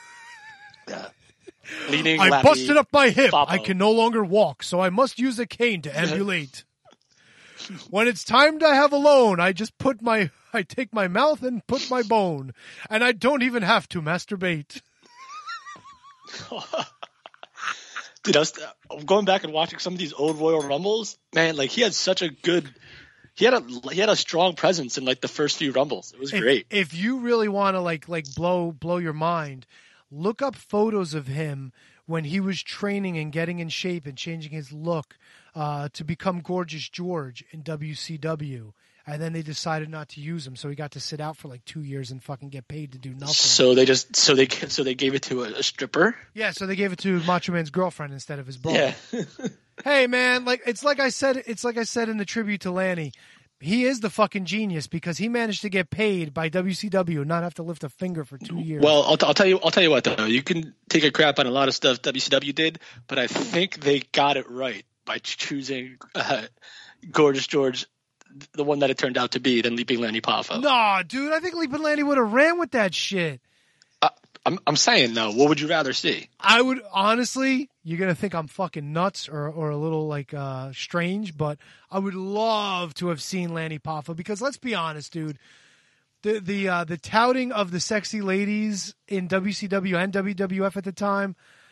Leaning I Lanny busted up my hip. Poffo. I can no longer walk, so I must use a cane to ambulate. When it's time to have a loan, I take my mouth and put my bone, and I don't even have to masturbate. Dude, I'm going back and watching some of these old Royal Rumbles. Man, like he had a strong presence in like the first few Rumbles. It was great. If you really want to like blow your mind, look up photos of him when he was training and getting in shape and changing his look to become Gorgeous George in WCW. And then they decided not to use him, so he got to sit out for like 2 years and fucking get paid to do nothing. So they gave it to a stripper. Yeah, so they gave it to Macho Man's girlfriend instead of his brother. Yeah. Hey man, it's like I said in the tribute to Lanny. He is the fucking genius because he managed to get paid by WCW and not have to lift a finger for 2 years. Well, I'll tell you what though. You can take a crap on a lot of stuff WCW did, but I think they got it right by choosing Gorgeous George, the one that it turned out to be, than Leaping Lanny Poffo. Nah, dude, I think Leaping Lanny would have ran with that shit. I'm saying though, what would you rather see? I would honestly, you're gonna think I'm fucking nuts or a little like strange, but I would love to have seen Lanny Poffo because let's be honest, dude, the touting of the sexy ladies in WCW and WWF at the time,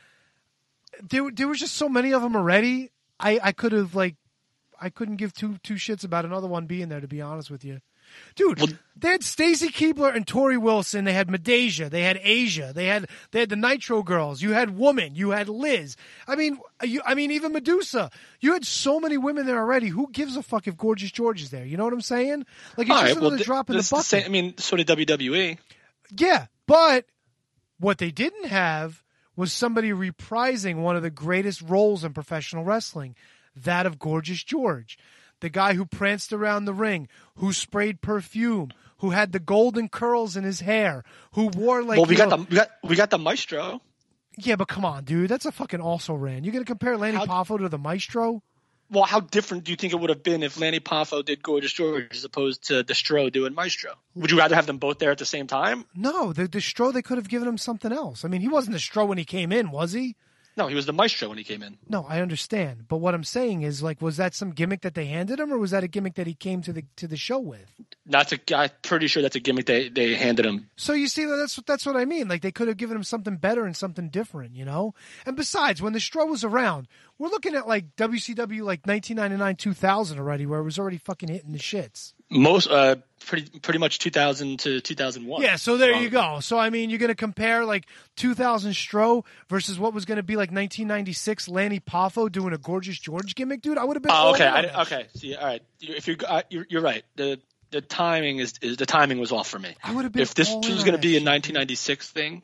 there was just so many of them already. I couldn't give two shits about another one being there, to be honest with you. Dude, they had Stacy Keibler and Tori Wilson. They had Medeja. They had Asia. They had the Nitro Girls. You had Woman. You had Liz. I mean, even Medusa. You had so many women there already. Who gives a fuck if Gorgeous George is there? You know what I'm saying? Like, it's just another drop in the bucket. So did WWE. Yeah, but what they didn't have was somebody reprising one of the greatest roles in professional wrestling, that of Gorgeous George. The guy who pranced around the ring, who sprayed perfume, who had the golden curls in his hair, who wore like. Well, we got the Maestro. Yeah, but come on, dude, that's a fucking also ran. You're gonna compare Lanny Poffo to the Maestro? Well, how different do you think it would have been if Lanny Poffo did Gorgeous George as opposed to Destro doing Maestro? Would you rather have them both there at the same time? No, the Destro, they could have given him something else. I mean, he wasn't Destro when he came in, was he? No, he was the Maestro when he came in. No, I understand. But what I'm saying is, like, was that some gimmick that they handed him, or was that a gimmick that he came to the show with? I'm pretty sure that's a gimmick they handed him. So you see, that's what I mean. Like, they could have given him something better and something different, you know? And besides, when the Stro was around, we're looking at, like, WCW, like, 1999, 2000 already, where it was already fucking hitting the shits. Most pretty much 2000 to 2001. Yeah, so there you go. So I mean, you're going to compare like 2000 Stro versus what was going to be like 1996 Lanny Poffo doing a Gorgeous George gimmick, dude. I would have been. Okay. See, all right. If you're right. The timing the timing was off for me. I would have been. If this was going to be a 1996 thing,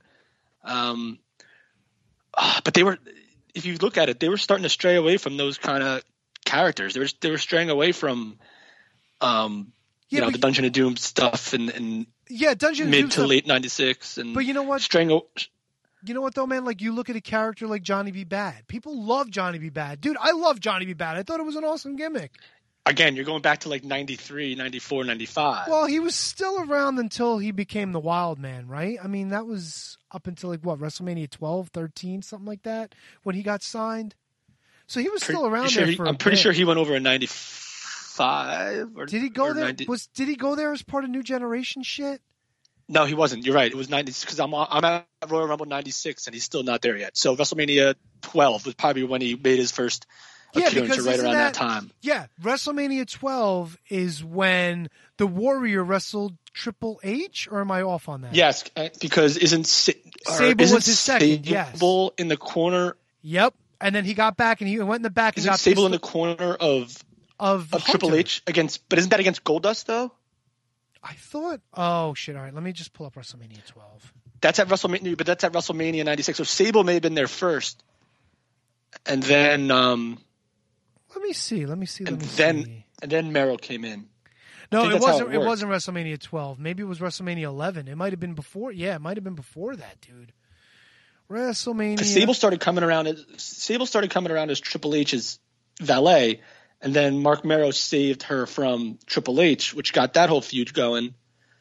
but they were. If you look at it, they were starting to stray away from those kind of characters. They were straying away from. The Dungeon of Doom stuff and Dungeon mid of Doom to stuff. late 96. And but you know what? You know what though, man? Like you look at a character like Johnny B. Bad. People love Johnny B. Bad. Dude, I love Johnny B. Bad. I thought it was an awesome gimmick. Again, you're going back to like 93, 94, 95. Well, he was still around until he became the Wild Man, right? I mean, that was up until like what, WrestleMania 12, 13, something like that, when he got signed. So he was still around there for a bit. I'm pretty sure he went over in 95. Did he go there? Did he go there as part of New Generation shit? No, he wasn't. You're right. It was 96 because I'm at Royal Rumble 96 and he's still not there yet. So WrestleMania 12 was probably when he made his first appearance right around that time. Yeah, WrestleMania 12 is when the Warrior wrestled Triple H, or am I off on that? Yes, because Sable was his second, yes. Sable in the corner. Yep, and then he got back and he went in the back and Isn't got Sable in the corner of Triple Hunter. H against? But isn't that against Goldust though? I thought. Oh shit! All right, let me just pull up WrestleMania 12. That's at WrestleMania, but that's at WrestleMania 96. So Sable may have been there first, and then Let me see. and then Mero came in. No, it that's how wasn't. It worked. wasn't WrestleMania 12. Maybe it was WrestleMania 11. It might have been before. Yeah, it might have been before that, dude. WrestleMania. Sable started coming around as Triple H's valet, and then Mark Mero saved her from Triple H, which got that whole feud going.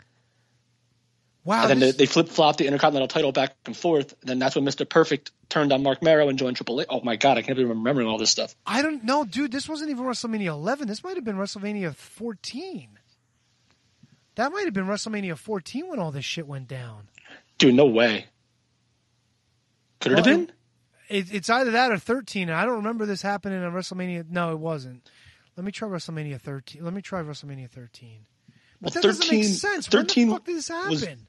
Wow. And then they flip-flopped the Intercontinental title back and forth. And then that's when Mr. Perfect turned on Mark Mero and joined Triple H. Oh my God, I can't even remember all this stuff. I don't know, dude. This wasn't even WrestleMania 11. This might have been WrestleMania 14. That might have been WrestleMania 14 when all this shit went down. Dude, no way. Could it have been? It's either that or 13. I don't remember this happening on WrestleMania. No, it wasn't. Let me try WrestleMania 13. Let me try WrestleMania 13. But that doesn't make sense. 13 when the fuck did this happen?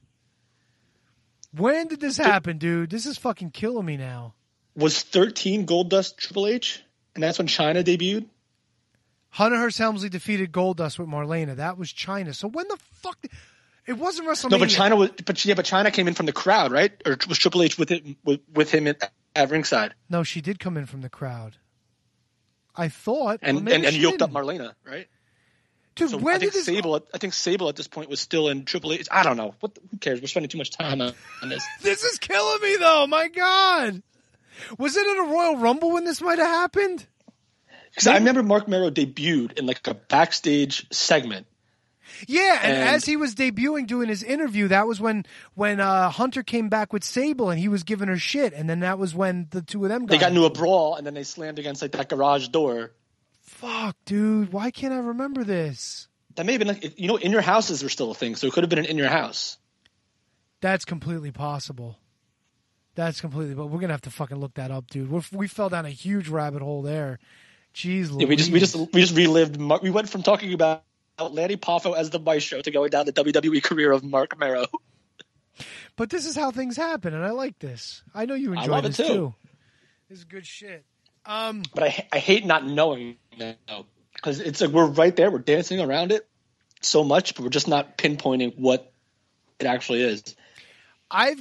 When did this happen, dude? This is fucking killing me now. Was 13 Goldust Triple H? And that's when China debuted? Hunter Hearst Helmsley defeated Goldust with Marlena. That was China. So when the fuck? It wasn't WrestleMania. No, but China was. But China came in from the crowd, right? Or was Triple H with him at ringside? No, she did come in from the crowd. I thought, and yoked up Marlena, right? Dude, So when I think did this? I think Sable at this point was still in Triple H. I don't know. Who cares? We're spending too much time on this. This is killing me, though. My God, was it in a Royal Rumble when this might have happened? Because I remember Mark Mero debuted in like a backstage segment. Yeah, and as he was debuting, doing his interview, that was when Hunter came back with Sable and he was giving her shit, and then that was when the two of them They got into a brawl, and then they slammed against like that garage door. Fuck, dude, why can't I remember this? That may have been like, in your houses were still a thing, so it could have been in your house. That's completely possible. But we're gonna have to fucking look that up, dude. We fell down a huge rabbit hole there. Jeez, Yeah, we just relived. We went from talking about Lanny Poffo as the maestro to going down the WWE career of Mark Mero. But this is how things happen, and I like this. I know you I enjoy love this it too. This is good shit. But I hate not knowing now because it's like we're right there, we're dancing around it so much, but we're just not pinpointing what it actually is. I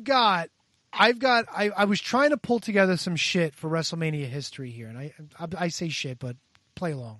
was trying to pull together some shit for WrestleMania history here, and I say shit, but play along.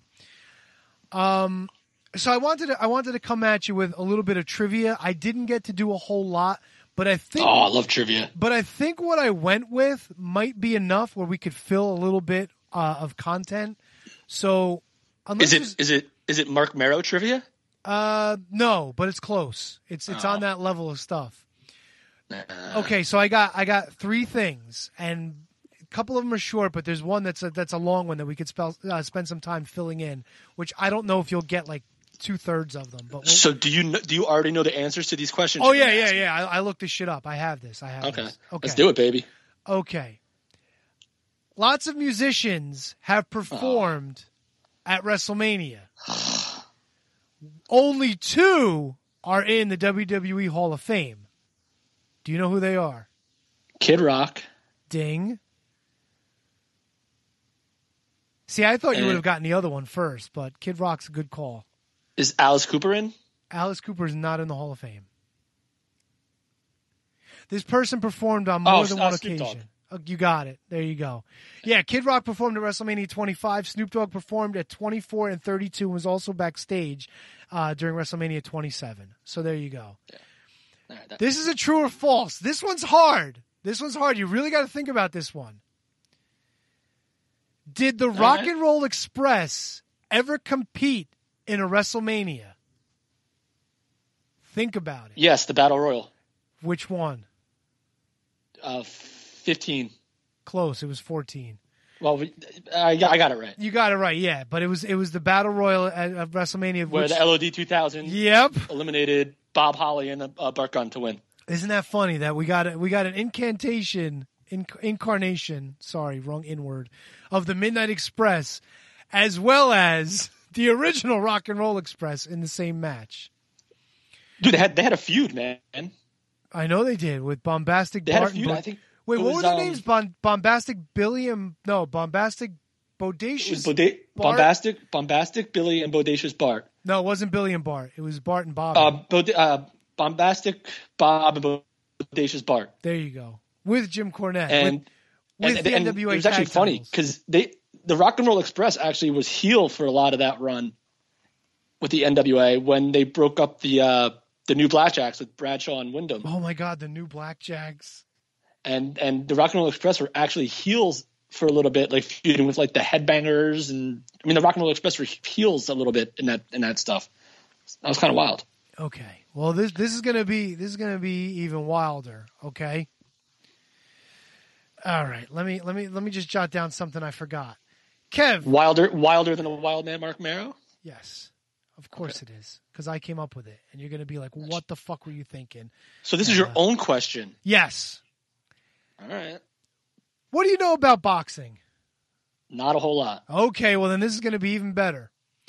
So I wanted to come at you with a little bit of trivia. I didn't get to do a whole lot, but I think I love trivia. But I think what I went with might be enough where we could fill a little bit of content. So Is it Mark Mero trivia? No, but it's close. It's on that level of stuff. Okay, so I got three things, and a couple of them are short, but there's one that's a long one that we could spend some time filling in, which I don't know if you'll get like 2/3 of them. But So do you already know the answers to these questions? Oh yeah. I looked this shit up. I have this. Okay. This. Let's do it, baby. Okay. Lots of musicians have performed at WrestleMania. Only 2 are in the WWE Hall of Fame. Do you know who they are? Kid Rock. Ding. See, I thought you would have gotten the other one first, but Kid Rock's a good call. Is Alice Cooper in? Alice Cooper is not in the Hall of Fame. This person performed on more than one occasion. Oh, you got it. There you go. Yeah, Kid Rock performed at WrestleMania 25. Snoop Dogg performed at 24 and 32 and was also backstage during WrestleMania 27. So there you go. Yeah. This is a true or false. This one's hard. You really got to think about this one. Did the Rock and Roll Express ever compete in a WrestleMania? Think about it. Yes, the Battle Royal. Which one? 15. Close. It was 14. Well, I got it right. You got it right, yeah. But it was the Battle Royal at WrestleMania. Where the LOD 2000 Yep. eliminated Bob Holly and Bart Gunn to win. Isn't that funny that we got an incarnation, sorry, wrong inward, of the Midnight Express, as well as the original Rock and Roll Express in the same match. Dude, they had a feud, man. I know they did with Bombastic They had a Bart and feud. I think. Wait, it what was, were their names? Bombastic Billy and Bombastic It was Bodacious. Bart? Bombastic Billy and Bodacious Bart. No, it wasn't Billy and Bart. It was Bart and Bob. Bombastic Bob and Bodacious Bart. There you go. With Jim Cornette. And with the and NWA it was actually tag funny titles. because the Rock and Roll Express actually was heel for a lot of that run with the NWA when they broke up the New Blackjacks with Bradshaw and Wyndham. Oh my God, the new Blackjacks. And the Rock and Roll Express were actually heels for a little bit, like feuding with like the Headbangers, and I mean the Rock and Roll Express were heels a little bit in that stuff. That was kind of wild. Okay, well this is gonna be even wilder. Okay, all right. Let me just jot down something I forgot. Kev, Wilder than a wild man, Mark Marrow. yes, of course it is, because I came up with it, and you're gonna be like, what the fuck were you thinking? So this is your own question. Yes. All right. What do you know about boxing? Not a whole lot. Okay, well then this is going to be even better.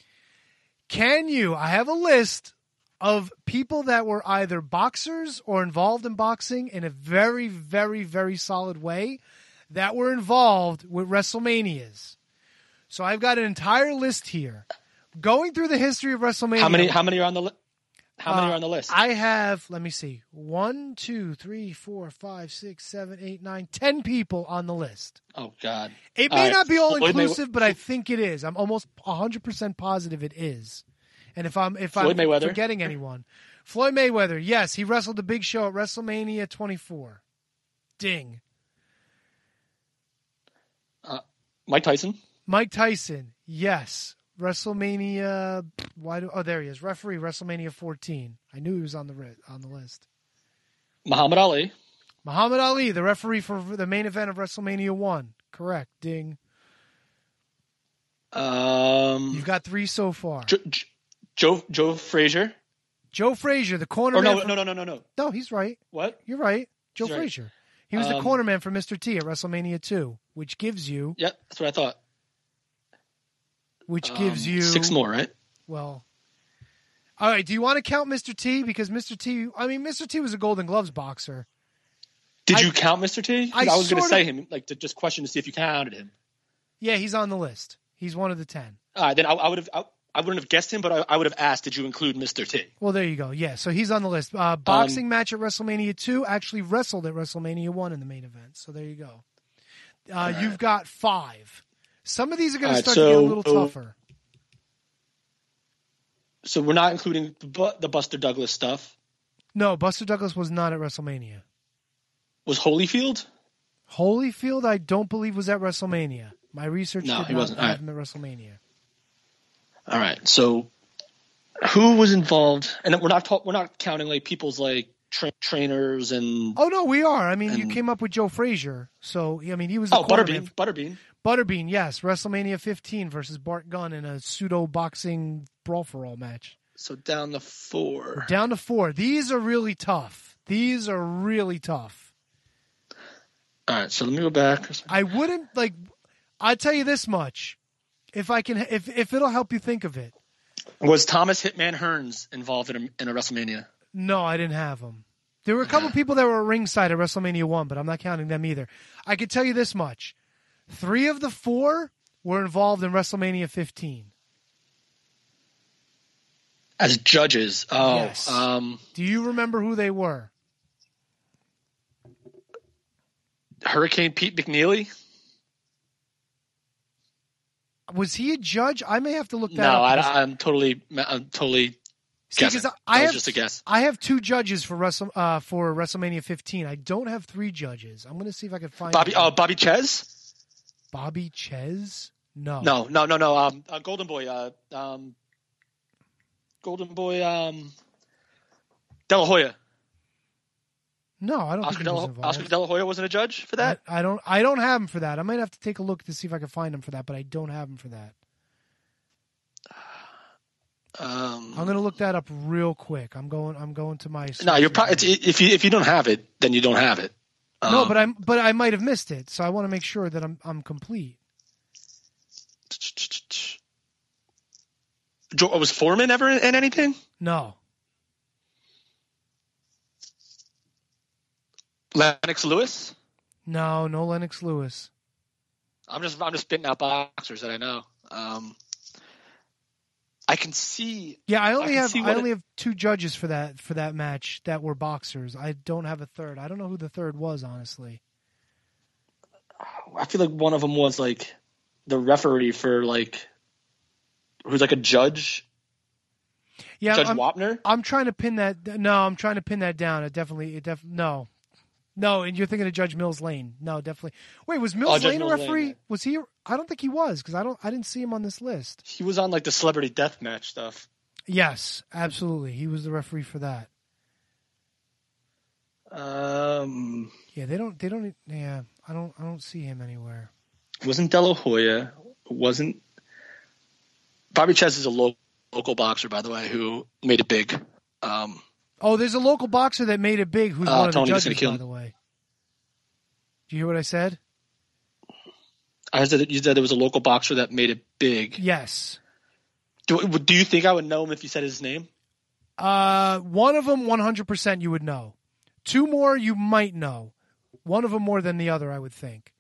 I have a list of people that were either boxers or involved in boxing in a very, very, very solid way that were involved with WrestleManias. So I've got an entire list here. Going through the history of WrestleMania. How many are on the list? How many are on the list? I have, let me see, 1, 2, 3, 4, 5, 6, 7, 8, 9, 10 people on the list. Oh, God. It may not be all inclusive, but I think it is. I'm almost 100% positive it is. And if I'm Mayweather? forgetting anyone, Floyd Mayweather, yes, he wrestled the Big Show at WrestleMania 24. Ding. Mike Tyson? Mike Tyson, yes. WrestleMania. There he is. Referee WrestleMania 14. I knew he was on the list. Muhammad Ali. Muhammad Ali, the referee for the main event of WrestleMania 1. Correct. Ding. You've got 3 so far. Joe Frazier. Joe Frazier, the corner. Or no. No, he's right. What? You're right. Joe He's right. Frazier. He was the cornerman for Mr. T at WrestleMania 2, which gives you. Yep, that's what I thought. Which gives you 6 more, right? Well, all right. Do you want to count Mr. T? Because Mr. T was a Golden Gloves boxer. Did you count Mr. T? I was going to sort say of- him, like to just question to see if you counted him. Yeah, he's on the list. He's one of the 10. All right, then I wouldn't have guessed him, but I would have asked, did you include Mr. T? Well, there you go. Yeah, so he's on the list. Boxing match at WrestleMania 2, actually wrestled at WrestleMania 1 in the main event. So there you go. You've got 5. Some of these are going to start to get a little tougher. So we're not including the Buster Douglas stuff. No, Buster Douglas was not at WrestleMania. Was Holyfield? Holyfield, I don't believe was at WrestleMania. My research No, did he not wasn't. have All right. him at WrestleMania. All right. So who was involved? And we're not counting like people's like trainers and Oh no, we are. I mean, you came up with Joe Frazier, so I mean he was the cornerman. Butterbean. Butterbean, yes, WrestleMania 15 versus Bart Gunn in a pseudo boxing brawl for all match. So down to 4. Down to 4. These are really tough. All right. So let me go back. I wouldn't like. I'll tell you this much, if it'll help you think of it. Was Thomas Hitman Hearns involved in a WrestleMania? No, I didn't have him. There were a couple people that were ringside at WrestleMania 1, but I'm not counting them either. I could tell you this much. 3 of the 4 were involved in WrestleMania 15. As judges. Oh. Yes. Do you remember who they were? Hurricane Pete McNeely? Was he a judge? I may have to look that No, up. I'm totally See, guessing. 'cause That was just a guess. I have 2 judges for WrestleMania 15. I don't have 3 judges. I'm going to see if I can find Bobby Ches? Bobby Ches? No. No. Golden Boy. De La Hoya. No, I don't think he was involved. Oscar De La Hoya wasn't a judge for that? I don't have him for that. I might have to take a look to see if I can find him for that, but I don't have him for that. I'm going to look that up real quick. I'm going to my. No, you're probably if you don't have it, then you don't have it. No, but I might have missed it, so I want to make sure that I'm complete. Was Foreman ever in anything? No. Lennox Lewis? No Lennox Lewis. I'm just spitting out boxers that I know. I can see. Yeah, I only have 2 judges for that match that were boxers. I don't have a third. I don't know who the third was, honestly. I feel like one of them was like the referee for like who's like a judge. Yeah, Judge Wapner. I'm trying to pin that. No, I'm trying to pin that down. No, and you're thinking of Judge Mills Lane. No, definitely. Wait, was Mills Lane a referee? Lane. Was he? I don't think he was because I didn't see him on this list. He was on like the celebrity deathmatch stuff. Yes, absolutely. He was the referee for that. Yeah, they don't. Yeah, I don't see him anywhere. Wasn't De La Hoya? Wasn't Bobby Ches is a local boxer, by the way, who made it big. Oh, there's a local boxer that made it big who's one of the Tony judges, by the way. Do you hear what I said? I said you said there was a local boxer that made it big. Yes. Do you think I would know him if you said his name? One of them, 100% you would know. 2 more you might know. One of them more than the other, I would think.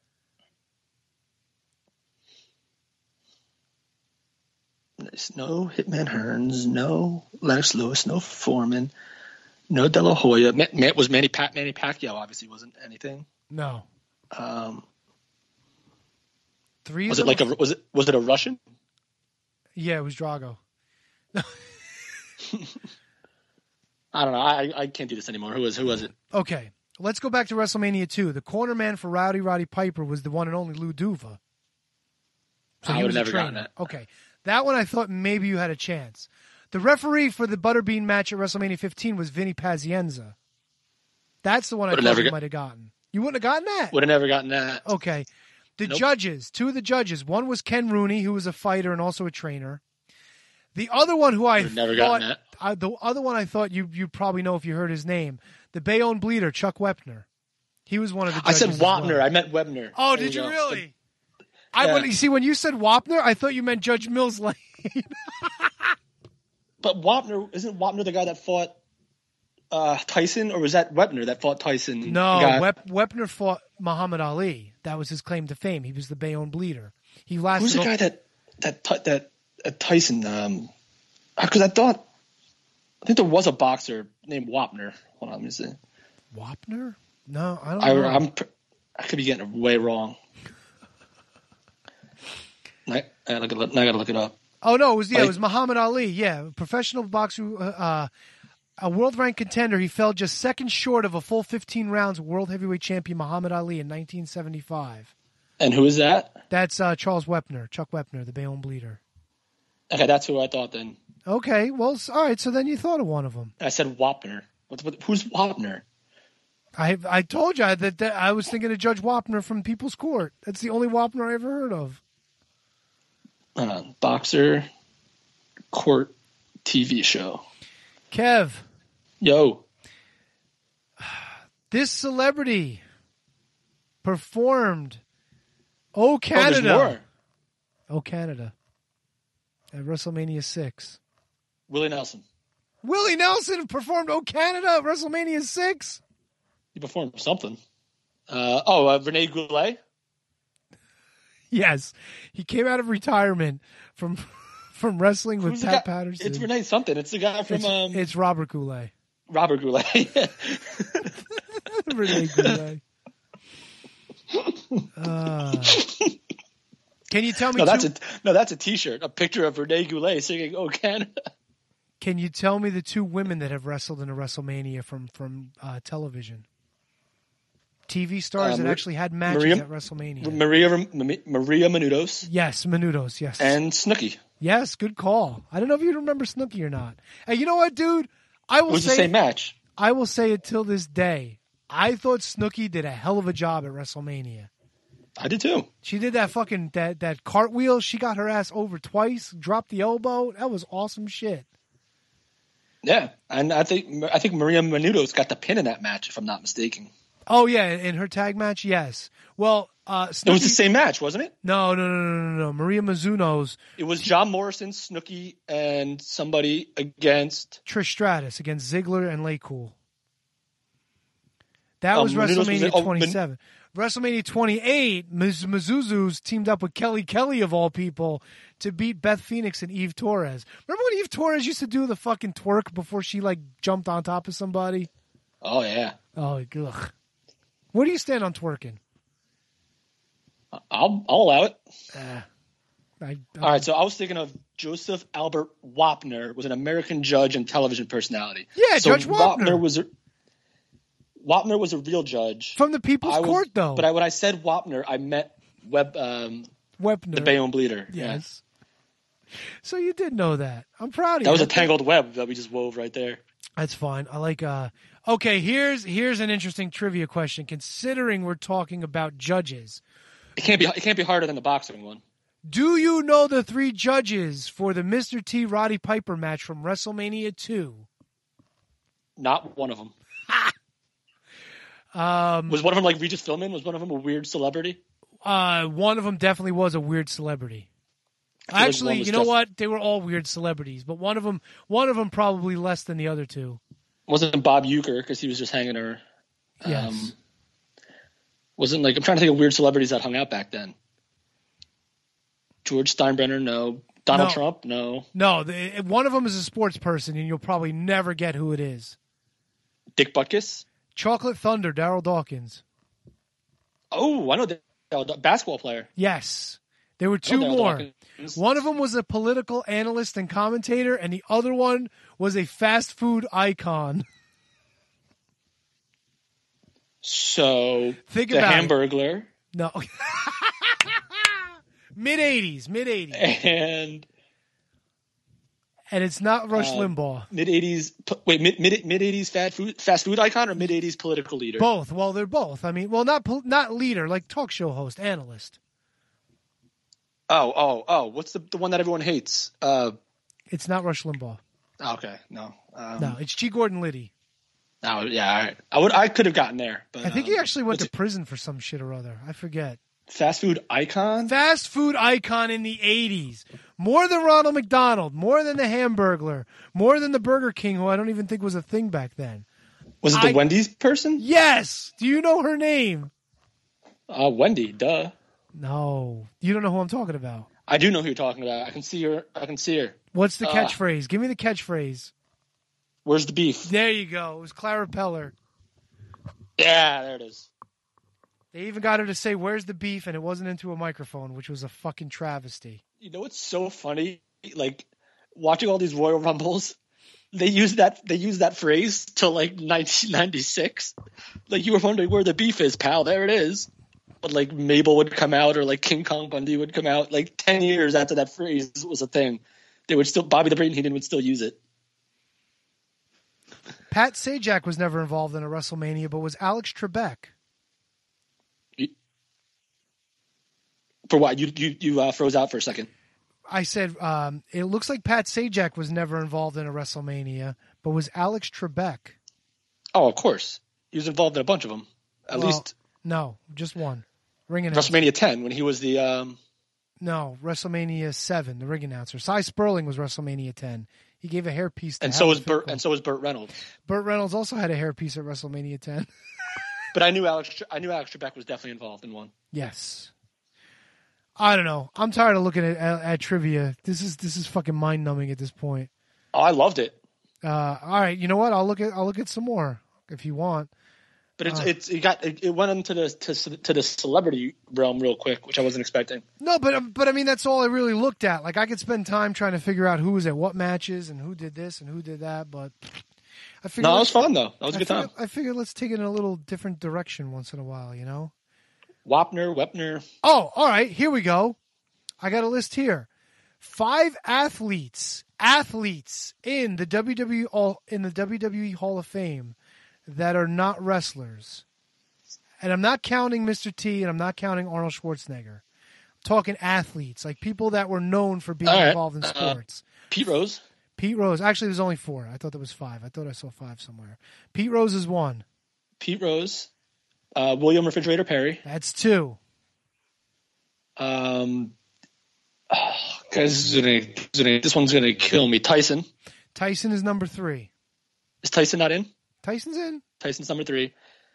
No Hitman Hearns, no Lennox Lewis, no Foreman, no De La Hoya. Was Manny Pacquiao obviously wasn't anything. No. 3 Was it like was it a Russian? Yeah, it was Drago. I don't know. I can't do this anymore. Who was it? Okay, let's go back to WrestleMania 2. The corner man for Roddy Piper was the one and only Lou Duva. So I would have never gotten that. Okay. That one I thought maybe you had a chance. The referee for the Butterbean match at WrestleMania 15 was Vinny Pazienza. That's the one I thought you might have gotten. You wouldn't have gotten that? Would have never gotten that. Okay. The judges, 2 of the judges. One was Ken Rooney, who was a fighter and also a trainer. The other one who I never gotten that. The other one I thought you'd probably know if you heard his name. The Bayonne Bleeder, Chuck Wepner. He was one of the judges. I said Wapner. Well. I meant Webner. Oh, did you really? Yeah. When you said Wapner, I thought you meant Judge Mills Lane. But isn't Wapner the guy that fought Tyson, or was that Wepner that fought Tyson? No, Wepner fought Muhammad Ali. That was his claim to fame. He was the Bayonne Bleeder. He lasted. Who's the guy that Tyson? Because I think there was a boxer named Wapner. Hold on, let me see. Wapner? No, I don't know. I could be getting it way wrong. I gotta look it up. Oh no, it was Muhammad Ali. Yeah, professional boxer, a world ranked contender. He fell just seconds short of a full 15 rounds. World heavyweight champion Muhammad Ali in 1975. And who is that? That's Charles Wepner, Chuck Wepner, the Bayonne Bleeder. Okay, that's who I thought then. Okay, well, all right. So then you thought of one of them. I said Wapner. Who's Wapner? I told you that I was thinking of Judge Wapner from People's Court. That's the only Wapner I ever heard of. Boxer Court TV show. Kev. Yo. This celebrity performed Canada. Canada. At WrestleMania 6. Willie Nelson. Willie Nelson performed Canada at WrestleMania 6? He performed something. Rene Goulet? Yes. He came out of retirement from wrestling with Pat Patterson. It's Rene something. It's the guy from... It's Robert Goulet. Robert Goulet. Rene Goulet. Can you tell me... that's a T-shirt. A picture of Rene Goulet singing "Oh Canada." Can you tell me the 2 women that have wrestled in a WrestleMania from television? TV stars that actually had matches at WrestleMania. Maria Menounos. Yes, Menounos, yes. And Snooki. Yes, good call. I don't know if you remember Snooki or not. Hey, you know what, dude? It was the same match. I will say it till this day. I thought Snooki did a hell of a job at WrestleMania. I did too. She did that fucking that cartwheel. She got her ass over twice, dropped the elbow. That was awesome shit. Yeah, and I think Maria Menounos got the pin in that match, if I'm not mistaken. Oh yeah, in her tag match, yes. Well, Snooki, It was the same match, wasn't it? No. Maria Mizuno's It was John Morrison, Snooki, and somebody against Trish Stratus against Ziggler and LayCool. That was Menounos WrestleMania 27. WrestleMania 28, Mizuzu's teamed up with Kelly Kelly, of all people, to beat Beth Phoenix and Eve Torres. Remember when Eve Torres used to do the fucking twerk before she, like, jumped on top of somebody? Oh yeah. Oh, ugh. Where do you stand on twerking? I'll allow it. All right, so I was thinking of Joseph Albert Wapner, was an American judge and television personality. Yeah, so Judge Wapner. Wapner was a real judge. From the People's Court, though. But when I said Wapner, I meant Webner. the Bayonne Bleeder. Yes. Yeah. So you did know that. I'm proud of you. That was a tangled web that we just wove right there. That's fine. I like. Okay, here's an interesting trivia question. Considering we're talking about judges, it can't be harder than the boxing one. Do you know the 3 judges for the Mr. T Roddy Piper match from WrestleMania 2? Not one of them. Was one of them like Regis Philbin? Was one of them a weird celebrity? One of them definitely was a weird celebrity. Actually, you know what? They were all weird celebrities, but one of them probably less than the other 2. Wasn't Bob Uecker because he was just hanging her. Yes. Wasn't like I'm trying to think of weird celebrities that hung out back then. George Steinbrenner, no. Donald Trump, no. No, one of them is a sports person, and you'll probably never get who it is. Dick Butkus? Chocolate Thunder, Darryl Dawkins. Oh, I know that basketball player. Yes. There were 2 more. Dawkins. One of them was a political analyst and commentator, and the other one was a fast food icon. So, think the about Hamburglar. No. Mid-80s. And it's not Rush Limbaugh. Mid-80s. Wait, mid-80s fast food icon or mid-80s political leader? Both. Well, they're both. I mean, well, not leader, like talk show host, analyst. Oh! What's the one that everyone hates? It's not Rush Limbaugh. Okay, no. No, it's G. Gordon Liddy. Oh yeah, all right. I could have gotten there, but I think he actually went to prison for some shit or other. I forget. Fast food icon? Fast food icon in the 80s. More than Ronald McDonald, more than the Hamburglar, more than the Burger King, who I don't even think was a thing back then. Was it the Wendy's person? Yes. Do you know her name? Wendy, duh. No. You don't know who I'm talking about. I do know who you're talking about. I can see her. What's the catchphrase? Give me the catchphrase. Where's the beef? There you go. It was Clara Peller. Yeah, there it is. They even got her to say, "Where's the beef?" and it wasn't into a microphone, which was a fucking travesty. You know what's so funny? Like, watching all these Royal Rumbles, they use that phrase till like 1996. Like, you were wondering where the beef is, pal. There it is. But like Mabel would come out, or like King Kong Bundy would come out. Like 10 years after that phrase was a thing, they would still Bobby the Brain Heenan would still use it. Pat Sajak was never involved in a WrestleMania, but was Alex Trebek. For what? You froze out for a second. I said it looks like Pat Sajak was never involved in a WrestleMania, but was Alex Trebek. Oh, of course. He was involved in a bunch of them. At least. No, just one. Ring announcer. WrestleMania 10 when he was the. No, WrestleMania 7, the ring announcer. Cy Sperling was WrestleMania 10. He gave a hairpiece to And so was Burt Reynolds. Burt Reynolds also had a hairpiece at WrestleMania 10. But I knew Alex Trebek was definitely involved in one. Yes. I don't know. I'm tired of looking at trivia. This is fucking mind numbing at this point. Oh, I loved it. All right, you know what? I'll look at some more if you want. But it went into the celebrity realm real quick, which I wasn't expecting. No, but I mean that's all I really looked at. Like I could spend time trying to figure out who was at what matches and who did this and who did that. But I figured no, it was fun though. That was a good time. I figured let's take it in a little different direction once in a while. You know. Wepner. Oh, all right. Here we go. I got a list here. 5 athletes in the WWE Hall of Fame that are not wrestlers And I'm not counting Mr. T, and I'm not counting Arnold Schwarzenegger. I'm talking athletes, like people that were known for being involved in sports. Pete Rose. Pete Rose. Actually, there's only 4. I thought there was 5. I thought I saw 5 somewhere. Pete Rose is 1. Pete Rose. William Refrigerator Perry. That's 2. Guys, this one's gonna kill me. Tyson. Tyson is number 3. Is Tyson not in? Tyson's in. Tyson's number 3.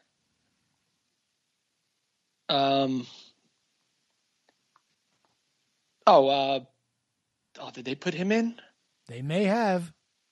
Did they put him in? They may have.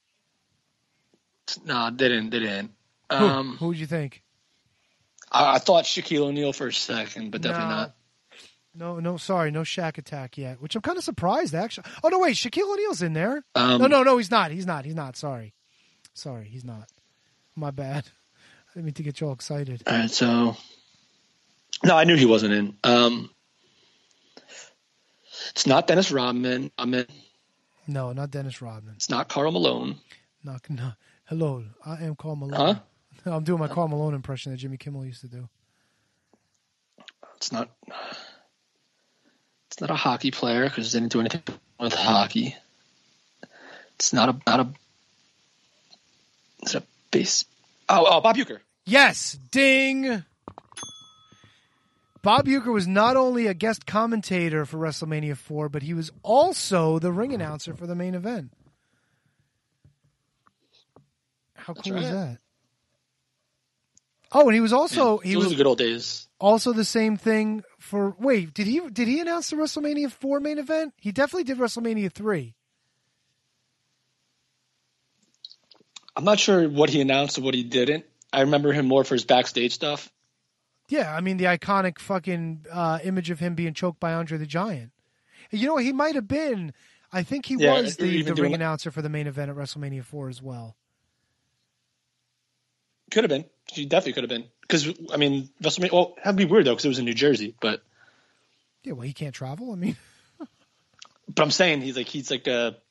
No, they didn't. Who would you think? I thought Shaquille O'Neal for a second, but definitely not. No, sorry, no Shaq Attack yet, which I'm kind of surprised, actually. Oh, no, wait, Shaquille O'Neal's in there. No, he's not. He's not. Sorry, he's not. My bad. I didn't mean to get you all excited. All right, so... No, I knew he wasn't in. It's not Dennis Rodman. No, not Dennis Rodman. It's not Karl Malone. No. Hello, I am Karl Malone. Huh? I'm doing my Karl Malone impression that Jimmy Kimmel used to do. It's not a hockey player because they didn't do anything with hockey. It's not a. Is it a base? Oh, Bob Uecker. Yes, ding. Bob Uecker was not only a guest commentator for WrestleMania 4, but he was also the ring announcer for the main event. How cool is that? Oh, and he was also those are the good old days. Also the same thing for wait, did he announce the WrestleMania 4 main event? He definitely did WrestleMania 3. I'm not sure what he announced or what he didn't. I remember him more for his backstage stuff. Yeah, I mean the iconic fucking image of him being choked by Andre the Giant. You know, he might have been. I think he was the ring announcer for the main event at WrestleMania 4 as well. Could have been. He definitely could have been. Because, I mean, WrestleMania... Well, that'd be weird, though, because it was in New Jersey, but... Yeah, well, he can't travel. I mean... But I'm saying he's like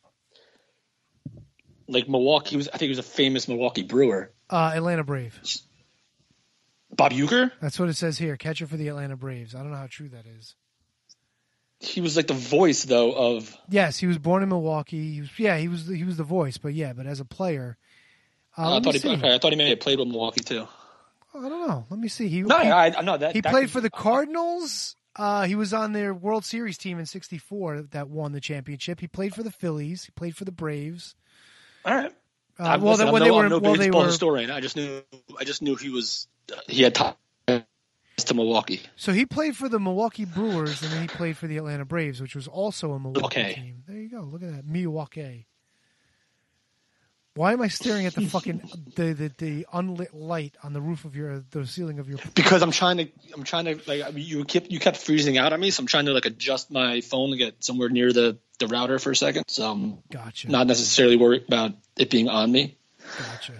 Milwaukee. I think he was a famous Milwaukee Brewer. Atlanta Braves. Bob Uecker? That's what it says here. Catcher for the Atlanta Braves. I don't know how true that is. He was like the voice, though, of... Yes, he was born in Milwaukee. He was the voice, but as a player... I thought he may have played with Milwaukee, too. I don't know. Let me see. He played for the Cardinals. He was on their World Series team in '64 that won the championship. He played for the Phillies. He played for the Braves. All right. I'm no baseball historian. I just knew he had ties to Milwaukee. So he played for the Milwaukee Brewers, and then he played for the Atlanta Braves, which was also a Milwaukee team. There you go. Look at that, Milwaukee. Why am I staring at the fucking the unlit light on the roof of the ceiling of your? Because I'm trying to like you kept freezing out on me, so I'm trying to like adjust my phone to get somewhere near the router for a second. So I'm not necessarily worried about it being on me. Gotcha.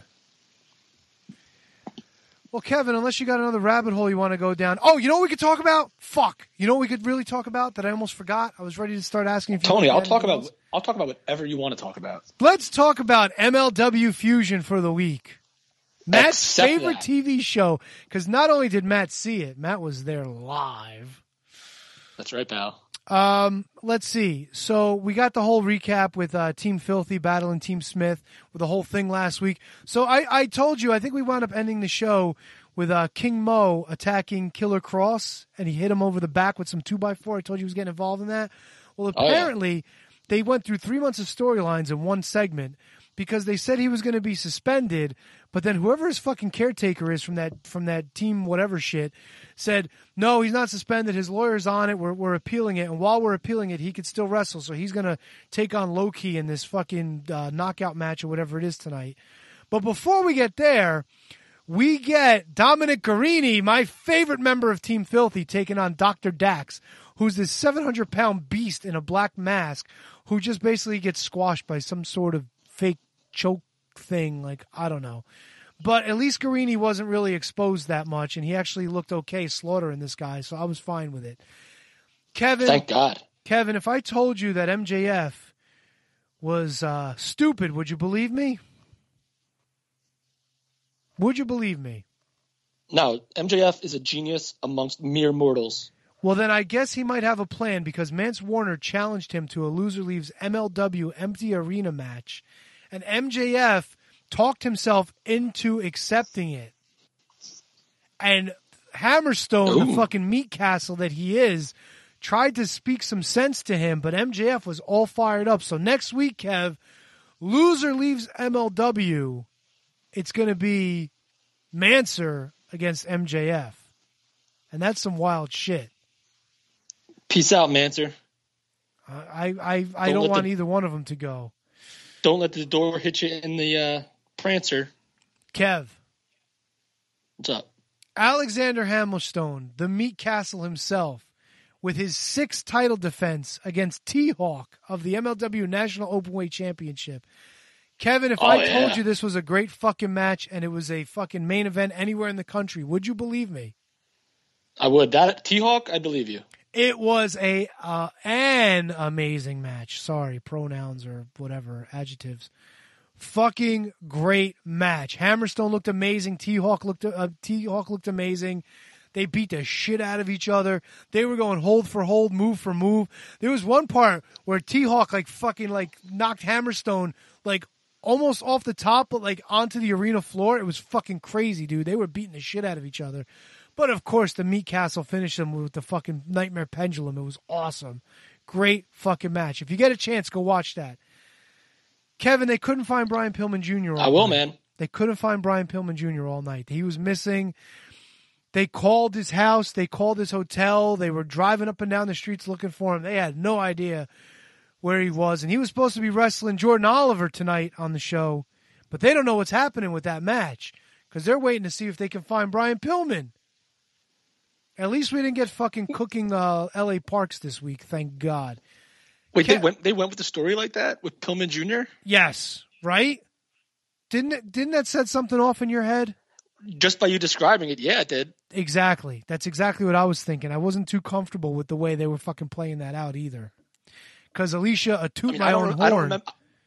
Well, Kevin, unless you got another rabbit hole you want to go down. Oh, you know what we could talk about? Fuck. You know what we could really talk about that I almost forgot? I was ready to start asking if you Tony, I'll talk about whatever you want to talk about. Let's talk about MLW Fusion for the week. Matt's favorite TV show, because not only did Matt see it, Matt was there live. That's right, pal. Let's see. So we got the whole recap with Team Filthy battling Team Smith with the whole thing last week. So I told you, I think we wound up ending the show with King Mo attacking Killer Cross, and he hit him over the back with some 2x4. I told you he was getting involved in that. Well, apparently they went through 3 months of storylines in one segment because they said he was going to be suspended, but then whoever his fucking caretaker is from that team whatever shit said, no, he's not suspended. His lawyer's on it. We're appealing it. And while we're appealing it, he could still wrestle. So he's going to take on Low-Key in this fucking knockout match or whatever it is tonight. But before we get there, we get Dominic Garrini, my favorite member of Team Filthy, taking on Dr. Dax, who's this 700-pound beast in a black mask who just basically gets squashed by some sort of fake choke thing. Like, I don't know. But at least Garrini wasn't really exposed that much, and he actually looked okay slaughtering this guy, so I was fine with it. Kevin, thank God. Kevin, if I told you that MJF was stupid, would you believe me? Would you believe me? No, MJF is a genius amongst mere mortals. Well, then I guess he might have a plan because Mance Warner challenged him to a loser leaves MLW empty arena match, and MJF talked himself into accepting it. And Hammerstone, the fucking meat castle that he is, tried to speak some sense to him, but MJF was all fired up. So next week, Kev, loser leaves MLW. It's going to be Manser against MJF. And that's some wild shit. Peace out, Manser. I don't want either one of them to go. Don't let the door hit you in the Prancer. Kev. What's up? Alexander Hammerstone, the meat castle himself, with his 6th title defense against T-Hawk of the MLW National Openweight Championship. Kevin, if I told you this was a great fucking match and it was a fucking main event anywhere in the country, would you believe me? I would. That T-Hawk, I believe you. It was an amazing match. Sorry, pronouns or whatever, adjectives. Fucking great match. Hammerstone looked amazing. T-Hawk looked amazing. They beat the shit out of each other. They were going hold for hold, move for move. There was one part where T-Hawk knocked Hammerstone almost off the top, but onto the arena floor. It was fucking crazy, dude. They were beating the shit out of each other. But of course, the Meat Castle finished them with the fucking Nightmare Pendulum. It was awesome. Great fucking match. If you get a chance, go watch that. Kevin, they couldn't find Brian Pillman Jr. I will, man. They couldn't find Brian Pillman Jr. all night. He was missing. They called his house. They called his hotel. They were driving up and down the streets looking for him. They had no idea where he was. And he was supposed to be wrestling Jordan Oliver tonight on the show. But they don't know what's happening with that match because they're waiting to see if they can find Brian Pillman. At least we didn't get fucking cooking L.A. Parks this week, thank God. Wait, they went with the story like that with Pillman Jr.? Yes, right? Didn't that set something off in your head? Just by you describing it, yeah, it did. Exactly. That's exactly what I was thinking. I wasn't too comfortable with the way they were fucking playing that out either. Because Alicia, my own horn.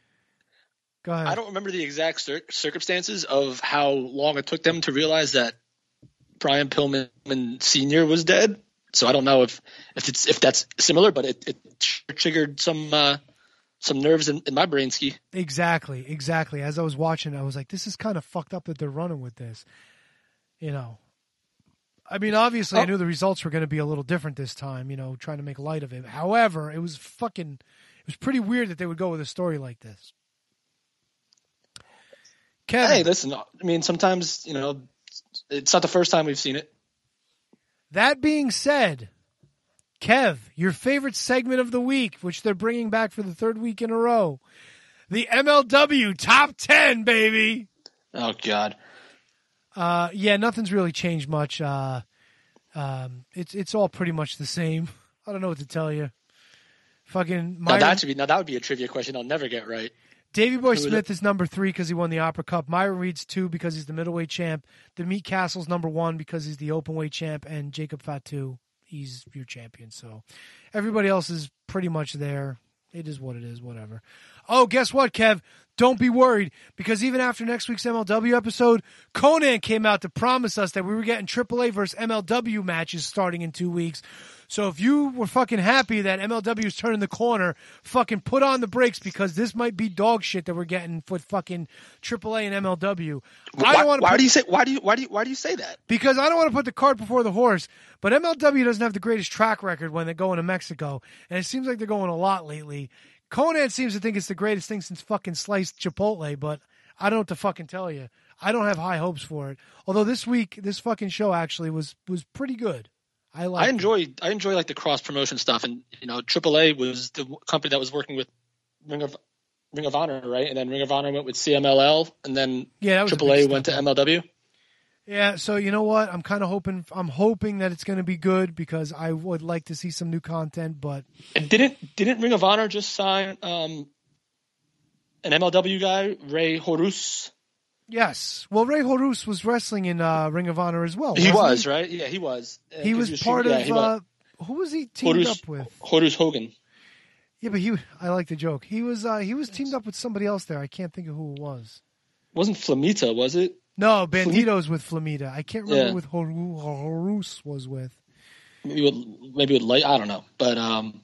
Go ahead. I don't remember the exact circumstances of how long it took them to realize that Brian Pillman Sr. was dead. So I don't know if that's similar, but it triggered some nerves in my brain ski. Exactly. As I was watching, I was like, this is kind of fucked up that they're running with this. You know. I mean, obviously, I knew the results were going to be a little different this time, trying to make light of it. However, it was pretty weird that they would go with a story like this. Kevin. Hey, listen, I mean, sometimes, it's not the first time we've seen it. That being said, Kev, your favorite segment of the week, which they're bringing back for the 3rd week in a row, the MLW Top 10, baby. Oh, God. Yeah, nothing's really changed much. It's all pretty much the same. I don't know what to tell you. Fucking now that would be a trivia question I'll never get right. Davey Boy Smith is number 3 because he won the Opera Cup. Myron Reed's 2 because he's the middleweight champ. The Meat Castle's number 1 because he's the openweight champ, and Jacob Fatu, he's your champion. So everybody else is pretty much there. It is what it is, whatever. Oh, guess what, Kev? Don't be worried, because even after next week's MLW episode, Conan came out to promise us that we were getting AAA versus MLW matches starting in 2 weeks. So if you were fucking happy that MLW is turning the corner, fucking put on the brakes, because this might be dog shit that we're getting for fucking AAA and MLW. Why do you say that? Because I don't want to put the cart before the horse, but MLW doesn't have the greatest track record when they're going to Mexico, and it seems like they're going a lot lately. Conan seems to think it's the greatest thing since fucking sliced Chipotle, but I don't know what to fucking tell you. I don't have high hopes for it. Although this week, this fucking show actually was pretty good. I enjoy like the cross promotion stuff, and AAA was the company that was working with Ring of Honor, right? And then Ring of Honor went with CMLL, and then AAA went to MLW. Yeah, so you know what? I'm kind of hoping that it's going to be good, because I would like to see some new content. But and didn't Ring of Honor just sign an MLW guy, Rey Horus? Yes. Well, Rey Horus was wrestling in Ring of Honor as well. He was, right? Yeah, he was. He was part of. Who was he teamed up with? Horus Hogan. Yeah, but I like the joke. He was teamed up with somebody else there. I can't think of who it was. Wasn't Flamita, was it? No, Bandito's with Flamita. I can't remember Yeah. who Horus was with. Maybe with Light. I don't know, but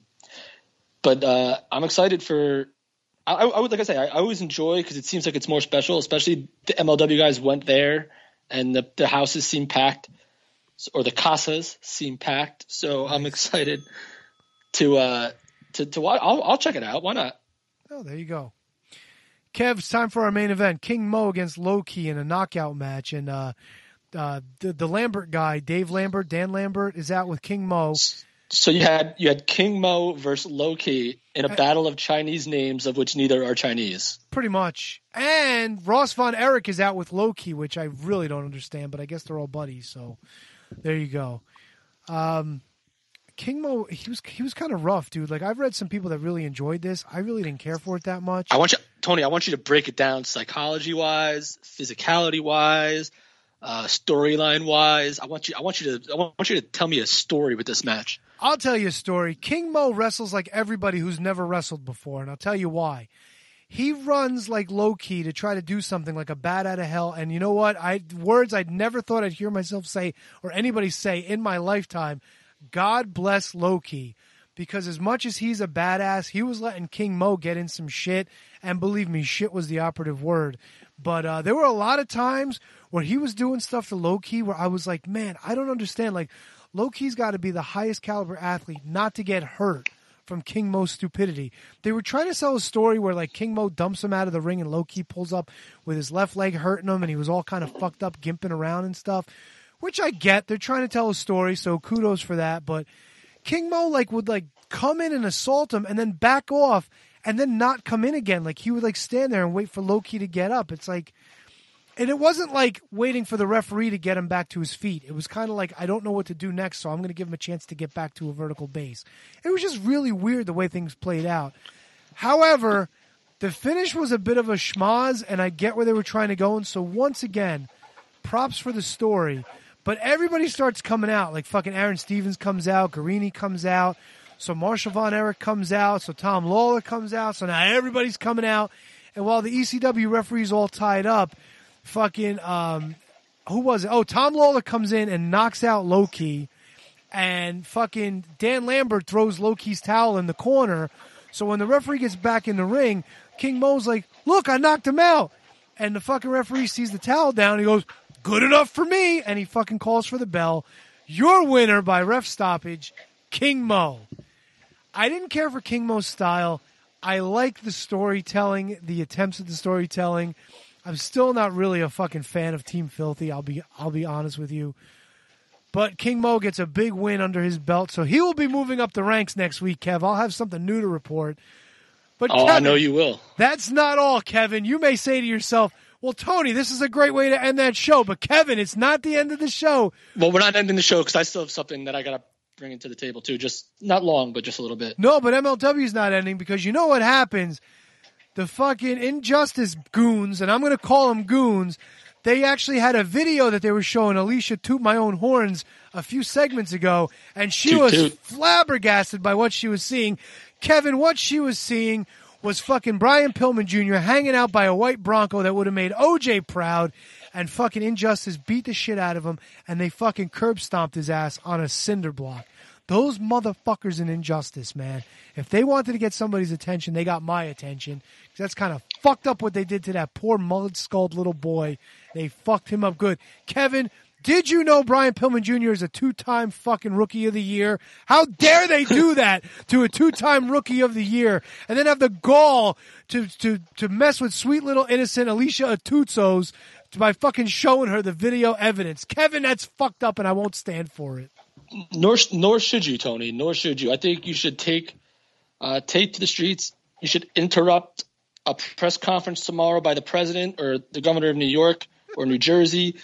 I'm excited for. I would, like I say, I always enjoy because it seems like it's more special. Especially the MLW guys went there, and the houses seem packed, or the casas seem packed. So I'm excited to watch. I'll check it out. Why not? Oh, there you go. Kev, it's time for our main event. King Mo against Low-Ki in a knockout match. And the Lambert guy, Dan Lambert, is out with King Mo. So you had King Mo versus Low-Ki in a battle of Chinese names of which neither are Chinese. Pretty much. And Ross Von Erich is out with Low-Ki, which I really don't understand, but I guess they're all buddies. So there you go. King Mo, he was kind of rough, dude. Like, I've read some people that really enjoyed this. I really didn't care for it that much. Tony, I want you to break it down psychology-wise, physicality-wise, storyline-wise. I want you to tell me a story with this match. I'll tell you a story. King Mo wrestles like everybody who's never wrestled before, and I'll tell you why. He runs like Low-Ki to try to do something like a bat out of hell, and you know what? Words I'd never thought I'd hear myself say or anybody say in my lifetime. God bless Low-Ki, because as much as he's a badass, he was letting King Mo get in some shit, and believe me, shit was the operative word. But there were a lot of times where he was doing stuff to Low-Ki where I was like, man, I don't understand. Like, Low-Ki's got to be the highest caliber athlete not to get hurt from King Mo's stupidity. They were trying to sell a story where, like, King Mo dumps him out of the ring and Low-Ki pulls up with his left leg hurting him, and he was all kind of fucked up, gimping around and stuff. Which I get. They're trying to tell a story, so kudos for that. But King Mo would come in and assault him and then back off and then not come in again. Like, he would stand there and wait for Low-Ki to get up. It's like, and it wasn't like waiting for the referee to get him back to his feet. It was kind of like, I don't know what to do next, so I'm going to give him a chance to get back to a vertical base. It was just really weird the way things played out. However, the finish was a bit of a schmoz, and I get where they were trying to go. And so once again, props for the story. But everybody starts coming out. Like, fucking Aaron Stevens comes out. Guarini comes out. So Marshall Von Erich comes out. So Tom Lawler comes out. So now everybody's coming out. And while the ECW referee's all tied up, fucking, who was it? Oh, Tom Lawler comes in and knocks out Low-Ki. And fucking Dan Lambert throws Low-Ki's towel in the corner. So when the referee gets back in the ring, King Mo's like, look, I knocked him out. And the fucking referee sees the towel down. He goes, good enough for me, and he fucking calls for the bell. Your winner by ref stoppage, King Mo. I didn't care for King Mo's style. I like the storytelling, the attempts at the storytelling. I'm still not really a fucking fan of Team Filthy. I'll be honest with you. But King Mo gets a big win under his belt, so he will be moving up the ranks next week, Kev. I'll have something new to report. But Kevin, I know you will. That's not all, Kevin. You may say to yourself, well, Tony, this is a great way to end that show. But, Kevin, it's not the end of the show. Well, we're not ending the show because I still have something that I got to bring into the table, too. Just not long, but just a little bit. No, but MLW's not ending because you know what happens. The fucking Injustice goons, and I'm going to call them goons, they actually had a video that they were showing Alicia toot my own horns a few segments ago, and she was flabbergasted by what she was seeing. Kevin, what she was seeing was fucking Brian Pillman Jr. hanging out by a white Bronco that would have made OJ proud, and fucking Injustice beat the shit out of him, and they fucking curb stomped his ass on a cinder block. Those motherfuckers in Injustice, man. If they wanted to get somebody's attention, they got my attention. Because that's kind of fucked up what they did to that poor mullet-skulled little boy. They fucked him up good. Kevin, did you know Brian Pillman Jr. is a 2-time fucking Rookie of the Year? How dare they do that to a 2-time Rookie of the Year and then have the gall to mess with sweet little innocent Alicia Atuzos by fucking showing her the video evidence? Kevin, that's fucked up and I won't stand for it. Nor should you, Tony. Nor should you. I think you should take to the streets. You should interrupt a press conference tomorrow by the president or the governor of New York or New Jersey.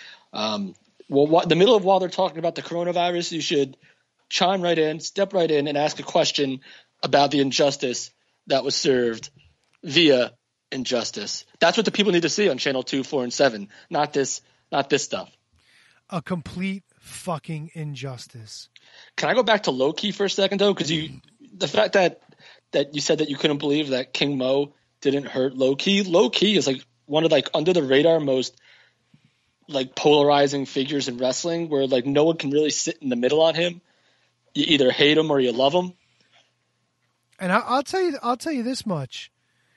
The middle of while they're talking about the coronavirus, you should chime right in, step right in, and ask a question about the injustice that was served via Injustice. That's what the people need to see on Channel 2, 4, and 7. Not this stuff. A complete fucking injustice. Can I go back to Low-Ki for a second, though? Because the fact that you said that you couldn't believe that King Mo didn't hurt Low-Ki. Low-Ki is like one of under the radar most like polarizing figures in wrestling, where like no one can really sit in the middle on him. You either hate him or you love him. And I'll tell you this much.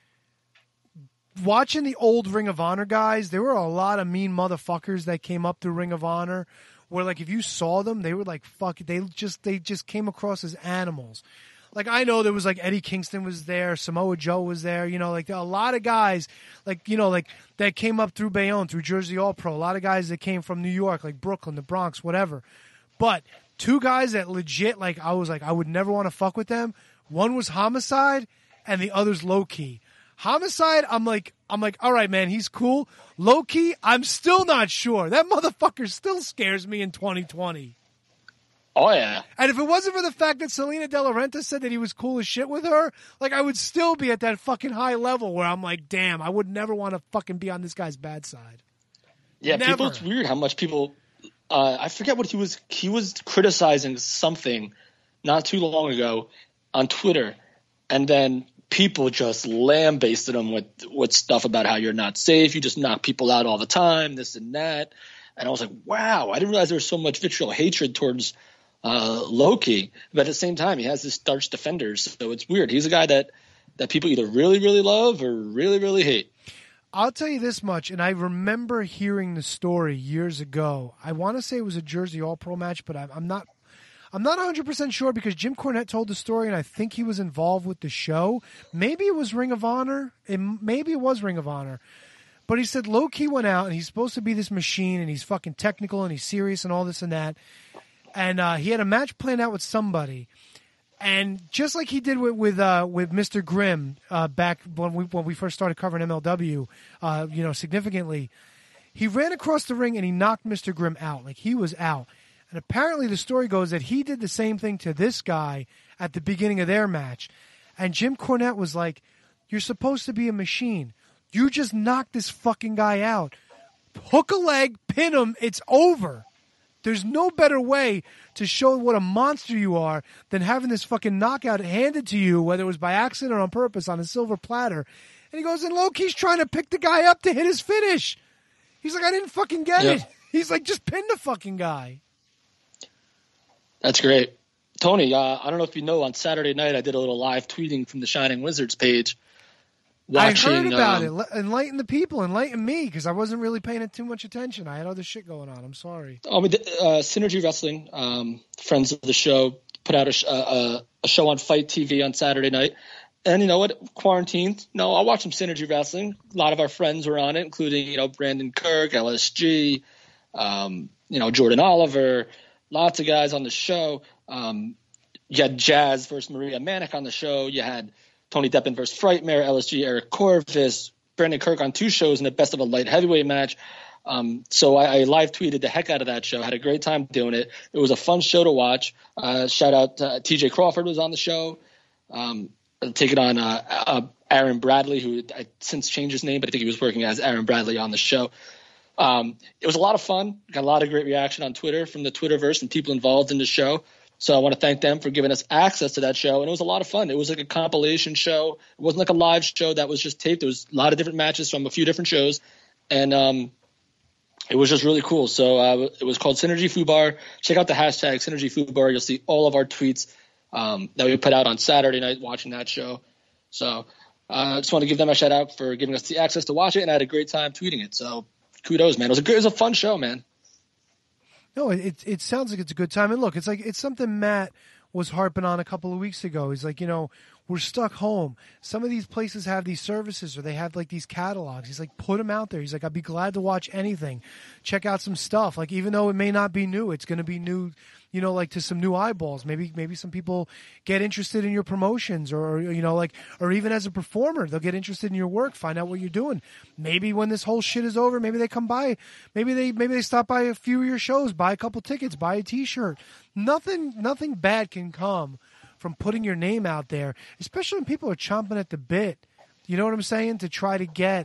Watching the old Ring of Honor guys, there were a lot of mean motherfuckers that came up through Ring of Honor where, like, if you saw them, they were like, fuck, they just came across as animals. Like, I know there was, like, Eddie Kingston was there, Samoa Joe was there, you know, like, a lot of guys, like, you know, like, that came up through Bayonne, through Jersey All-Pro, a lot of guys that came from New York, like Brooklyn, the Bronx, whatever. But two guys that legit, like, I was like, I would never want to fuck with them. One was Homicide, and the other's Low Ki. Homicide, I'm like, all right, man, he's cool. Low Ki, I'm still not sure. That motherfucker still scares me in 2020. Oh, yeah. And if it wasn't for the fact that Selena De La Renta said that he was cool as shit with her, like, I would still be at that fucking high level where I'm like, damn, I would never want to fucking be on this guy's bad side. Yeah, Never. people, it's weird how much people, I forget what he was criticizing something not too long ago on Twitter, and then people just lambasted him with stuff about how you're not safe, you just knock people out all the time, this and that. And I was like, wow, I didn't realize there was so much vitriol hatred towards Low Ki. But at the same time, he has this starch defenders, so it's weird. He's a guy that people either really, really love or really, really hate. I'll tell you this much, and I remember hearing the story years ago. I want to say it was a Jersey All-Pro match, but I'm not 100% sure because Jim Cornette told the story, and I think he was involved with the show. Maybe it was Ring of Honor. Maybe it was Ring of Honor. But he said Low Ki went out, and he's supposed to be this machine, and he's fucking technical, and he's serious, and all this and that. And he had a match planned out with somebody. And just like he did with Mr. Grimm back when we first started covering MLW, significantly, he ran across the ring and he knocked Mr. Grimm out. Like, he was out. And apparently the story goes that he did the same thing to this guy at the beginning of their match. And Jim Cornette was like, you're supposed to be a machine. You just knocked this fucking guy out. Hook a leg, pin him, it's over. There's no better way to show what a monster you are than having this fucking knockout handed to you, whether it was by accident or on purpose, on a silver platter. And he goes, and Low Ki's trying to pick the guy up to hit his finish. He's like, I didn't fucking get it. He's like, just pin the fucking guy. That's great. Tony, I don't know if you know, on Saturday night I did a little live tweeting from the Shining Wizards page. I heard about it. Enlighten the people. Enlighten me, because I wasn't really paying it too much attention. I had other shit going on. I'm sorry. Synergy Wrestling, friends of the show, put out a show on Fight TV on Saturday night. And you know what? Quarantined. No, I'll watch some Synergy Wrestling. A lot of our friends were on it, including, Brandon Kirk, LSG, Jordan Oliver, lots of guys on the show. You had Jazz versus Maria Manic on the show. You had Tony Deppen versus Frightmare, LSG, Eric Corvus, Brandon Kirk on two shows in the best of a light heavyweight match. So I live tweeted the heck out of that show. Had a great time doing it. It was a fun show to watch. Shout out TJ Crawford was on the show. Taking on Aaron Bradley, who I since changed his name, but I think he was working as Aaron Bradley on the show. It was a lot of fun. Got a lot of great reaction on Twitter from the Twitterverse, from people involved in the show. So I want to thank them for giving us access to that show. And it was a lot of fun. It was like a compilation show. It wasn't like a live show that was just taped. There was a lot of different matches from a few different shows. And it was just really cool. So it was called Synergy Fubar. Check out the hashtag Synergy Fubar. You'll see all of our tweets that we put out on Saturday night watching that show. So I just want to give them a shout out for giving us the access to watch it. And I had a great time tweeting it. So kudos, man. It was a fun show, man. No, it sounds like it's a good time. And look, it's something Matt was harping on a couple of weeks ago. He's like, we're stuck home. Some of these places have these services or they have like these catalogs. He's like, put them out there. He's like, I'd be glad to watch anything. Check out some stuff. Like, even though it may not be new, it's going to be new, like to some new eyeballs. Maybe some people get interested in your promotions or even as a performer, they'll get interested in your work, find out what you're doing. Maybe when this whole shit is over, maybe they come by, maybe they stop by a few of your shows, buy a couple tickets, buy a t-shirt. Nothing bad can come from putting your name out there, especially when people are chomping at the bit. You know what I'm saying? To try to get,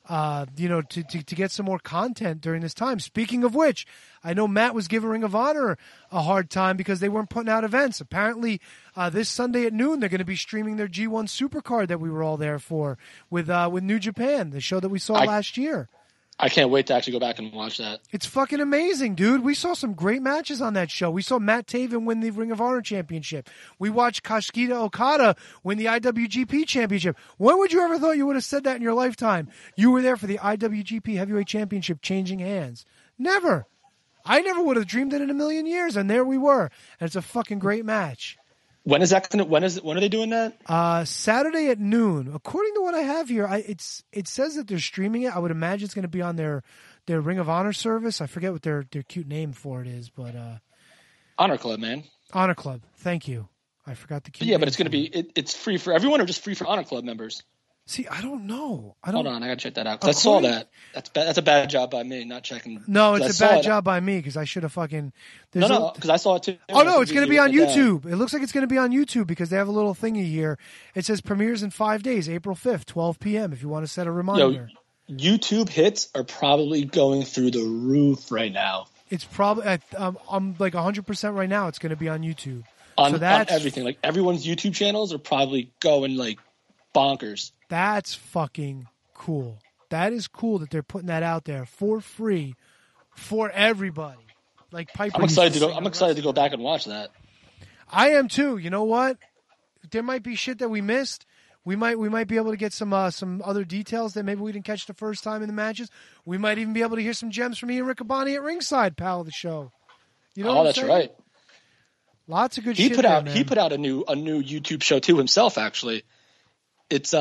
to get some more content during this time. Speaking of which, I know Matt was giving Ring of Honor a hard time because they weren't putting out events. Apparently, this Sunday at noon, they're going to be streaming their G1 Supercard that we were all there for with New Japan, the show that we saw last year. I can't wait to actually go back and watch that. It's fucking amazing, dude. We saw some great matches on that show. We saw Matt Taven win the Ring of Honor Championship. We watched Kazuchika Okada win the IWGP Championship. When would you ever thought you would have said that in your lifetime? You were there for the IWGP Heavyweight Championship changing hands. Never. I never would have dreamed it in a million years, and there we were. And it's a fucking great match. When are they doing that? Saturday at noon. According to what I have here, it says that they're streaming it. I would imagine it's going to be on their Ring of Honor service. I forget what their cute name for it is, but Honor Club, man. Honor Club. Thank you. I forgot the cute. Yeah, name but it's going to for be it's free for everyone or just free for Honor Club members? See, I don't know. Hold on, I gotta check that out. 'Cause I saw that. That's a bad job by me not checking. No, it's a bad job by me because I should have fucking. No, because I saw it too. Oh no, it's going to be on YouTube. It looks like it's going to be on YouTube because they have a little thingy here. It says premieres in 5 days, April 5th, 12 p.m. If you want to set a reminder. YouTube hits are probably going through the roof right now. It's probably I'm like 100% right now. It's going to be on YouTube. On everything, like everyone's YouTube channels are probably going like bonkers. That's fucking cool. That is cool that they're putting that out there for free for everybody. Like Piper. I'm excited to go back and watch that. I am too. You know what? There might be shit that we missed. We might be able to get some other details that maybe we didn't catch the first time in the matches. We might even be able to hear some gems from Ian Riccaboni at ringside, pal of the show. You know that's right. Lots of good he shit. He put out a new YouTube show too himself. Actually, it's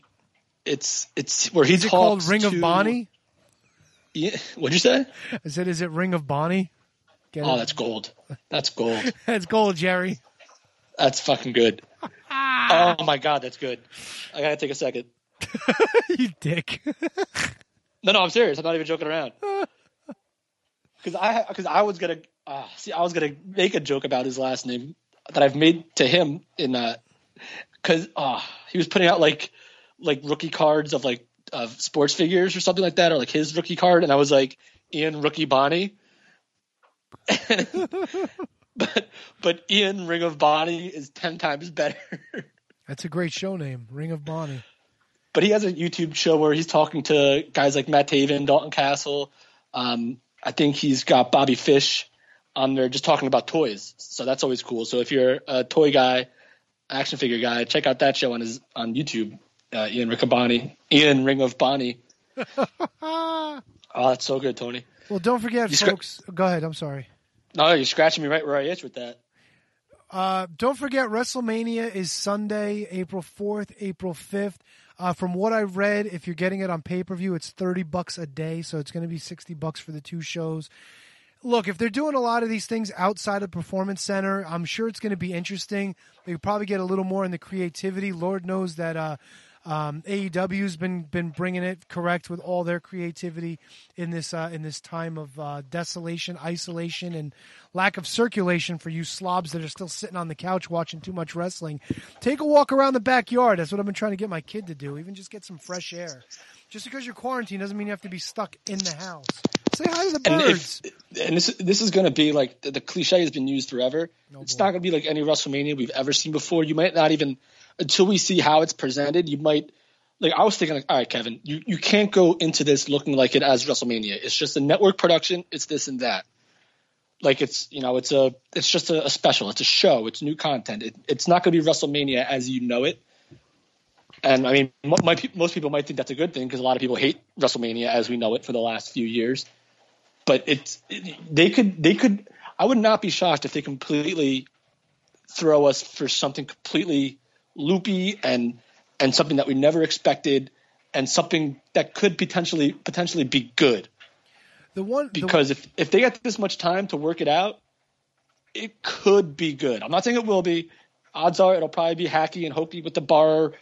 where he talks. Is it called Ring of Bonnie? Yeah, what'd you say? I said, is it Ring of Bonnie? That's gold. That's gold. That's gold, Jerry. That's fucking good. Oh my god, that's good. I gotta take a second. You dick. No, I'm serious. I'm not even joking around. Because I was gonna make a joke about his last name that I've made to him in because he was putting out like rookie cards of of sports figures or something like that, or like his rookie card, and I was like Ian Rookie Bonnie. But Ian Ring of Bonnie is 10 times better. That's a great show name, Ring of Bonnie. But he has a YouTube show where he's talking to guys like Matt Taven, Dalton Castle. I think he's got Bobby Fish on there just talking about toys. So that's always cool. So if you're a toy guy, action figure guy, check out that show on YouTube. Ian Ring of Bonnie. Oh, that's so good, Tony. Well, don't forget, folks. Go ahead. I'm sorry. No, you're scratching me right where I itch with that. Don't forget, WrestleMania is Sunday, April 4th, April 5th. From what I've read, if you're getting it on pay-per-view, it's $30 a day, so it's going to be $60 for the two shows. Look, if they're doing a lot of these things outside of Performance Center, I'm sure it's going to be interesting. They probably get a little more in the creativity. Lord knows that AEW's been bringing it correct with all their creativity in this time of desolation, isolation, and lack of circulation for you slobs that are still sitting on the couch watching too much wrestling. Take a walk around the backyard. That's what I've been trying to get my kid to do. Even just get some fresh air. Just because you're quarantined doesn't mean you have to be stuck in the house. Say hi to the birds. And this is going to be like the cliche has been used forever. It's not going to be like any WrestleMania we've ever seen before. You might not even, until we see how it's presented, you might, like I was thinking, like, all right, Kevin, you can't go into this looking like it as WrestleMania. It's just a network production. It's this and that. Like it's just a special. It's a show. It's new content. It's not going to be WrestleMania as you know it. And I mean, most people might think that's a good thing because a lot of people hate WrestleMania as we know it for the last few years. But they could. I would not be shocked if they completely throw us for something completely loopy and something that we never expected and something that could potentially be good. Because if they get this much time to work it out, it could be good. I'm not saying it will be. Odds are it'll probably be hacky and hokey with the bar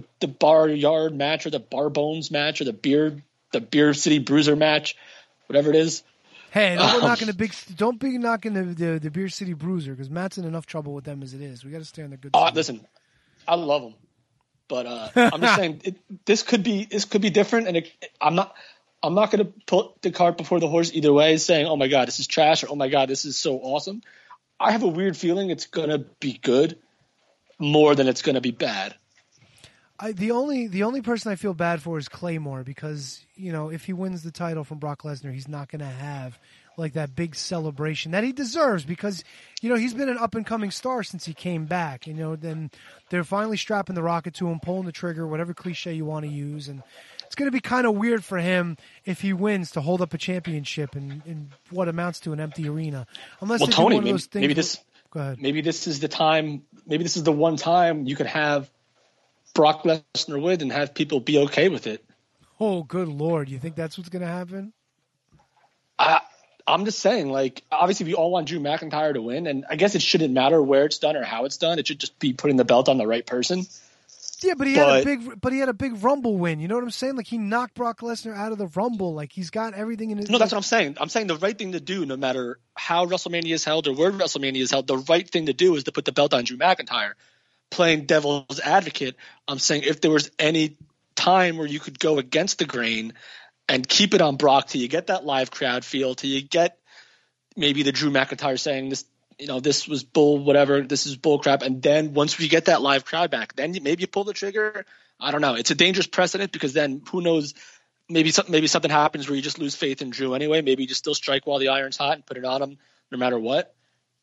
yard match or the bar bones match or the beer city bruiser match, whatever it is. Hey, don't be knocking the Beer City Bruiser because Matt's in enough trouble with them as it is. We got to stay on the good side. Listen, I love them, but I'm just saying this could be different, and I'm not going to put the cart before the horse either way, saying, "Oh my God, this is trash," or "Oh my God, this is so awesome." I have a weird feeling it's going to be good more than it's going to be bad. The only person I feel bad for is Claymore because if he wins the title from Brock Lesnar, he's not going to have like that big celebration that he deserves because he's been an up and coming star since he came back. Then they're finally strapping the rocket to him, pulling the trigger, whatever cliche you want to use, and it's going to be kind of weird for him if he wins to hold up a championship in what amounts to an empty arena. Unless well, they Tony, do one of those things. Go ahead. Maybe this is the time. Maybe this is the one time you could have Brock Lesnar win and have people be okay with it. Oh, good Lord. You think that's what's going to happen? I'm just saying, like, obviously we all want Drew McIntyre to win, and I guess it shouldn't matter where it's done or how it's done. It should just be putting the belt on the right person. Yeah, but he had a big Rumble win. You know what I'm saying? Like, he knocked Brock Lesnar out of the Rumble. Like, he's got everything in his... No, that's what I'm saying. I'm saying the right thing to do, no matter how WrestleMania is held or where WrestleMania is held, the right thing to do is to put the belt on Drew McIntyre. Playing devil's advocate, I'm saying if there was any time where you could go against the grain and keep it on Brock till you get that live crowd feel, till you get maybe the Drew McIntyre saying this, this was bull, whatever, this is bull crap. And then once we get that live crowd back, then maybe you pull the trigger. I don't know. It's a dangerous precedent because then who knows, maybe something happens where you just lose faith in Drew anyway. Maybe you just still strike while the iron's hot and put it on him no matter what.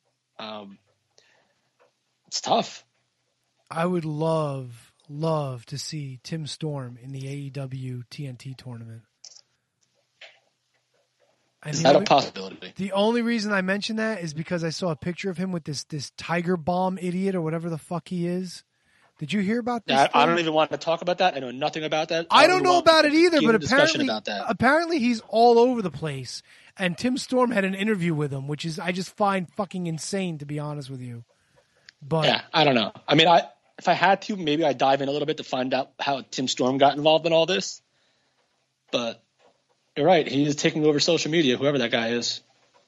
It's tough. I would love to see Tim Storm in the AEW TNT tournament. And is that a possibility? The only reason I mention that is because I saw a picture of him with this Tiger Bomb idiot or whatever the fuck he is. Did you hear about this? Yeah, I don't even want to talk about that. I know nothing about that. I don't know about it either, but apparently he's all over the place. And Tim Storm had an interview with him, which is I just find fucking insane, to be honest with you. But yeah, I don't know. I mean, if I had to, maybe I'd dive in a little bit to find out how Tim Storm got involved in all this. But you're right. He is taking over social media, whoever that guy is.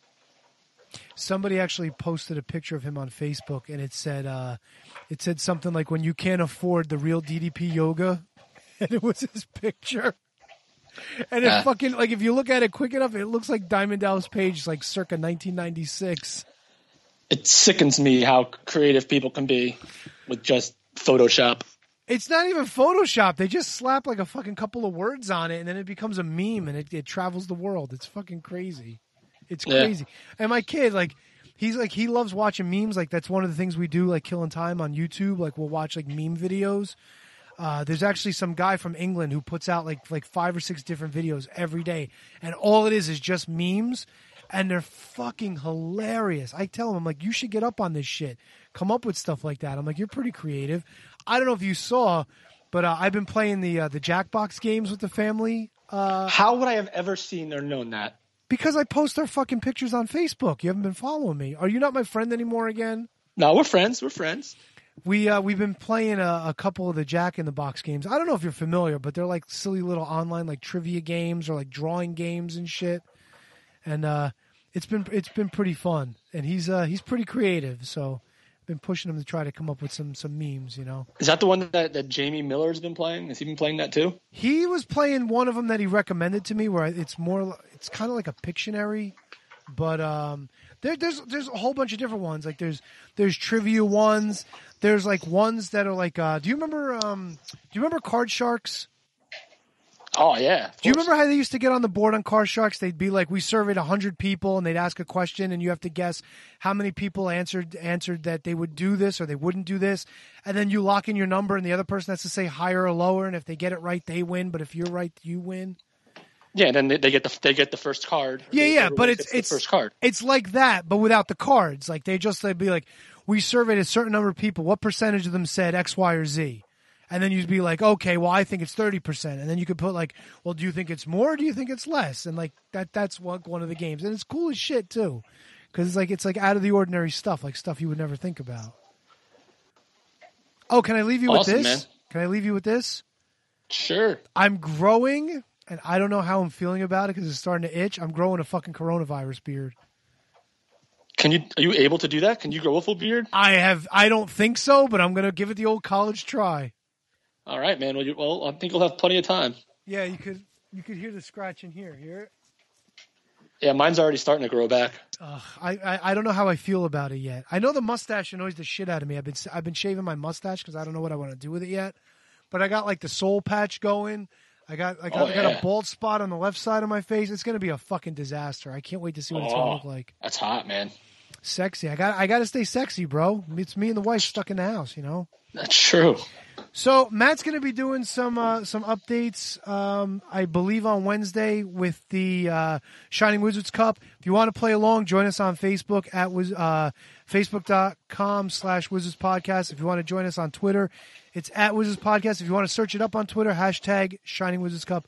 Somebody actually posted a picture of him on Facebook, and it said something like, when you can't afford the real DDP yoga, and it was his picture. And it fucking, like, if you look at it quick enough, it looks like Diamond Dallas Page, like, circa 1996. It sickens me how creative people can be with just Photoshop. It's not even Photoshop. They just slap like a fucking couple of words on it, and then it becomes a meme, and it travels the world. It's fucking crazy. It's crazy. Yeah. And my kid, he loves watching memes. Like, that's one of the things we do, like, killing time on YouTube. Like, we'll watch, like, meme videos. There's actually some guy from England who puts out, like 5 or 6 different videos every day, and all it is just memes. And they're fucking hilarious. I tell him, I'm like, you should get up on this shit. Come up with stuff like that. I'm like, you're pretty creative. I don't know if you saw, but I've been playing the Jackbox games with the family. How would I have ever seen or known that? Because I post our fucking pictures on Facebook. You haven't been following me. Are you not my friend anymore again? No, we're friends. We're friends. We've been playing a couple of the Jack in the Box games. I don't know if you're familiar, but they're like silly little online like trivia games or like drawing games and shit. And it's been pretty fun, and he's pretty creative. So I've been pushing him to try to come up with some memes. Is that the one that Jamie Miller's been playing? Has he been playing that too? He was playing one of them that he recommended to me, where it's kind of like a Pictionary, but there's a whole bunch of different ones. Like there's trivia ones. There's like ones that are like do you remember Card Sharks? Oh, yeah. Do you remember how they used to get on the board on Car Sharks? They'd be like, we surveyed 100 people, and they'd ask a question, and you have to guess how many people answered that they would do this or they wouldn't do this. And then you lock in your number, and the other person has to say higher or lower, and if they get it right, they win. But if you're right, you win. Yeah, and then they get the first card. Yeah, but it's the first card. It's like that, but without the cards. Like they'd be like, we surveyed a certain number of people. What percentage of them said X, Y, or Z? And then you'd be like, okay, well, I think it's 30%. And then you could put like, well, do you think it's more or do you think it's less? And like that's one of the games. And it's cool as shit too. Because it's like out of the ordinary stuff, like stuff you would never think about. Oh, can I leave you with this? Man. Can I leave you with this? Sure. I'm growing, and I don't know how I'm feeling about it because it's starting to itch. I'm growing a fucking coronavirus beard. Are you able to do that? Can you grow a full beard? I don't think so, but I'm going to give it the old college try. All right, man. Well, I think you'll have plenty of time. Yeah, you could hear the scratching here. Hear it? Yeah, mine's already starting to grow back. I don't know how I feel about it yet. I know the mustache annoys the shit out of me. I've been shaving my mustache because I don't know what I want to do with it yet. but I got like the soul patch going. I got a bald spot on the left side of my face. It's gonna be a fucking disaster. I can't wait to see what it's gonna look like. That's hot, man. Sexy. I got to stay sexy, bro. It's me and the wife stuck in the house, you know. That's true. So Matt's going to be doing some updates, I believe, on Wednesday with the Shining Wizards Cup. If you want to play along, join us on Facebook at facebook.com/Wizards Podcast. If you want to join us on Twitter, it's at Wizards Podcast. If you want to search it up on Twitter, hashtag Shining Wizards Cup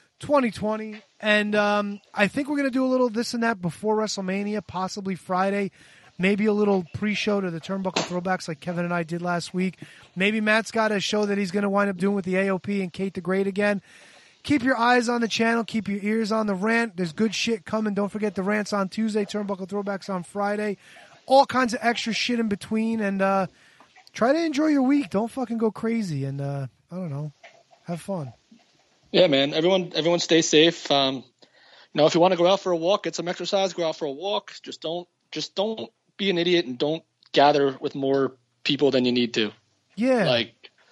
2020. And I think we're going to do a little this and that before WrestleMania, possibly Friday. Maybe a little pre-show to the Turnbuckle Throwbacks like Kevin and I did last week. Maybe Matt's got a show that he's going to wind up doing with the AOP and Kate the Great again. Keep your eyes on the channel. Keep your ears on the rant. There's good shit coming. Don't forget the rants on Tuesday, Turnbuckle Throwbacks on Friday. All kinds of extra shit in between. And try to enjoy your week. Don't fucking go crazy. And, I don't know, have fun. Yeah, man. Everyone stay safe. If you want to go out for a walk, get some exercise, go out for a walk. Just don't be an idiot and don't gather with more people than you need to. Yeah.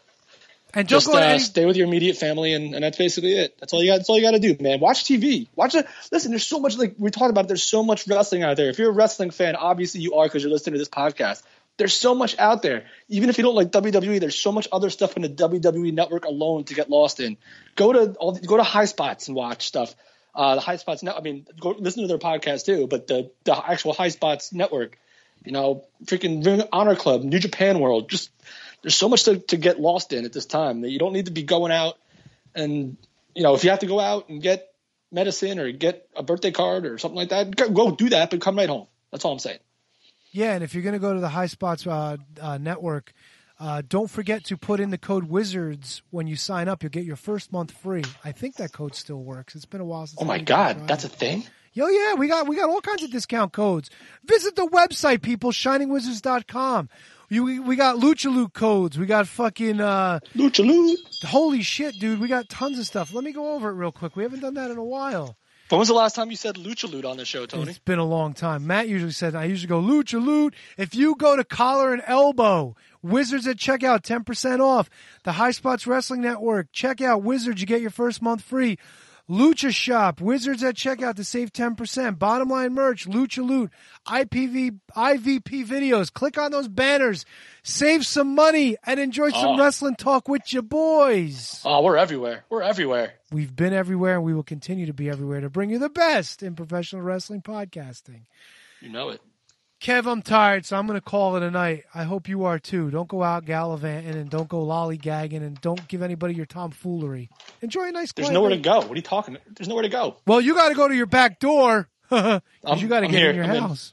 And just stay with your immediate family, and that's basically it. That's all you got. That's all you got to do, man. Watch TV. Watch it. Listen, there's so much, like we talked about. There's so much wrestling out there. If you're a wrestling fan, obviously you are because you're listening to this podcast. There's so much out there. Even if you don't like WWE, there's so much other stuff in the WWE network alone to get lost in. Go to High Spots and watch stuff. The High Spots go listen to their podcast too, but the actual High Spots network, freaking Ring Honor Club, New Japan World, just there's so much to get lost in at this time that you don't need to be going out and, if you have to go out and get medicine or get a birthday card or something like that, go do that, but come right home. That's all I'm saying. Yeah, and if you're going to go to the High Spots network, don't forget to put in the code WIZARDS when you sign up. You'll get your first month free. I think that code still works. It's been a while since. Oh my God, that's a thing? Yo, yeah, we got all kinds of discount codes. Visit the website, people, shiningwizards.com. We got Lucha Loot codes. We got fucking Lucha Loot. Holy shit, dude. We got tons of stuff. Let me go over it real quick. We haven't done that in a while. When was the last time you said Lucha Loot on the show, Tony? It's been a long time. Matt usually said, I usually go Lucha Loot. If you go to Collar and Elbow, Wizards at checkout, 10% off. The High Spots Wrestling Network, check out Wizards. You get your first month free. Lucha Shop, Wizards at checkout to save 10%. Bottom Line Merch, Lucha Loot, IVP videos. Click on those banners. Save some money and enjoy some wrestling talk with your boys. Oh, we're everywhere. We're everywhere. We've been everywhere, and we will continue to be everywhere to bring you the best in professional wrestling podcasting. You know it. Kev, I'm tired, so I'm going to call it a night. I hope you are too. Don't go out gallivanting and don't go lollygagging and don't give anybody your tomfoolery. Enjoy a nice. There's nowhere to go. What are you talking? There's nowhere to go. Well, you got to go to your back door because you got to get in your house.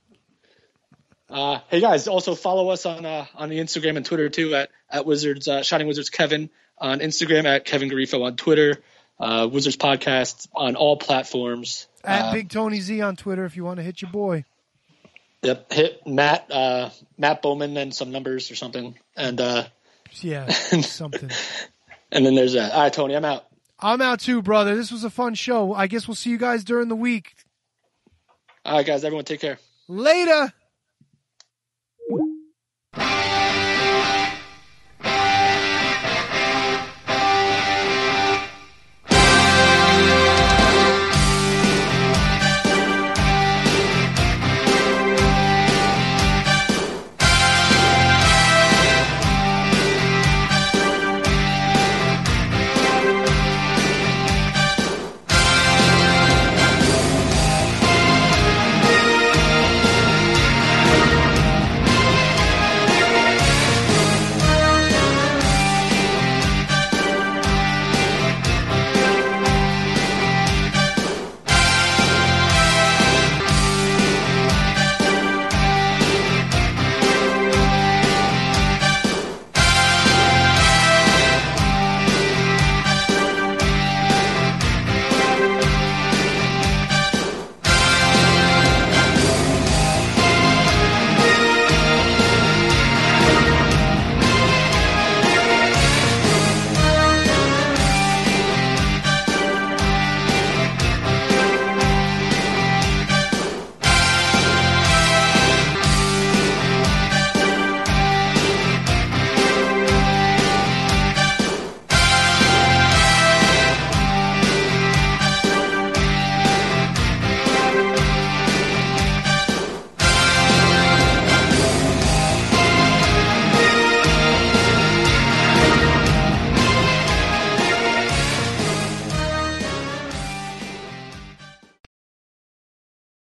Hey guys, also follow us on the Instagram and Twitter too at Wizards Shining Wizards Kevin on Instagram, at Kevin Garifo on Twitter, Wizards Podcast on all platforms. At Big Tony Z on Twitter if you want to hit your boy. Yep, hit Matt Bowman and some numbers or something, and something. And then there's that. All right, Tony, I'm out. I'm out too, brother. This was a fun show. I guess we'll see you guys during the week. All right, guys, everyone, take care. Later.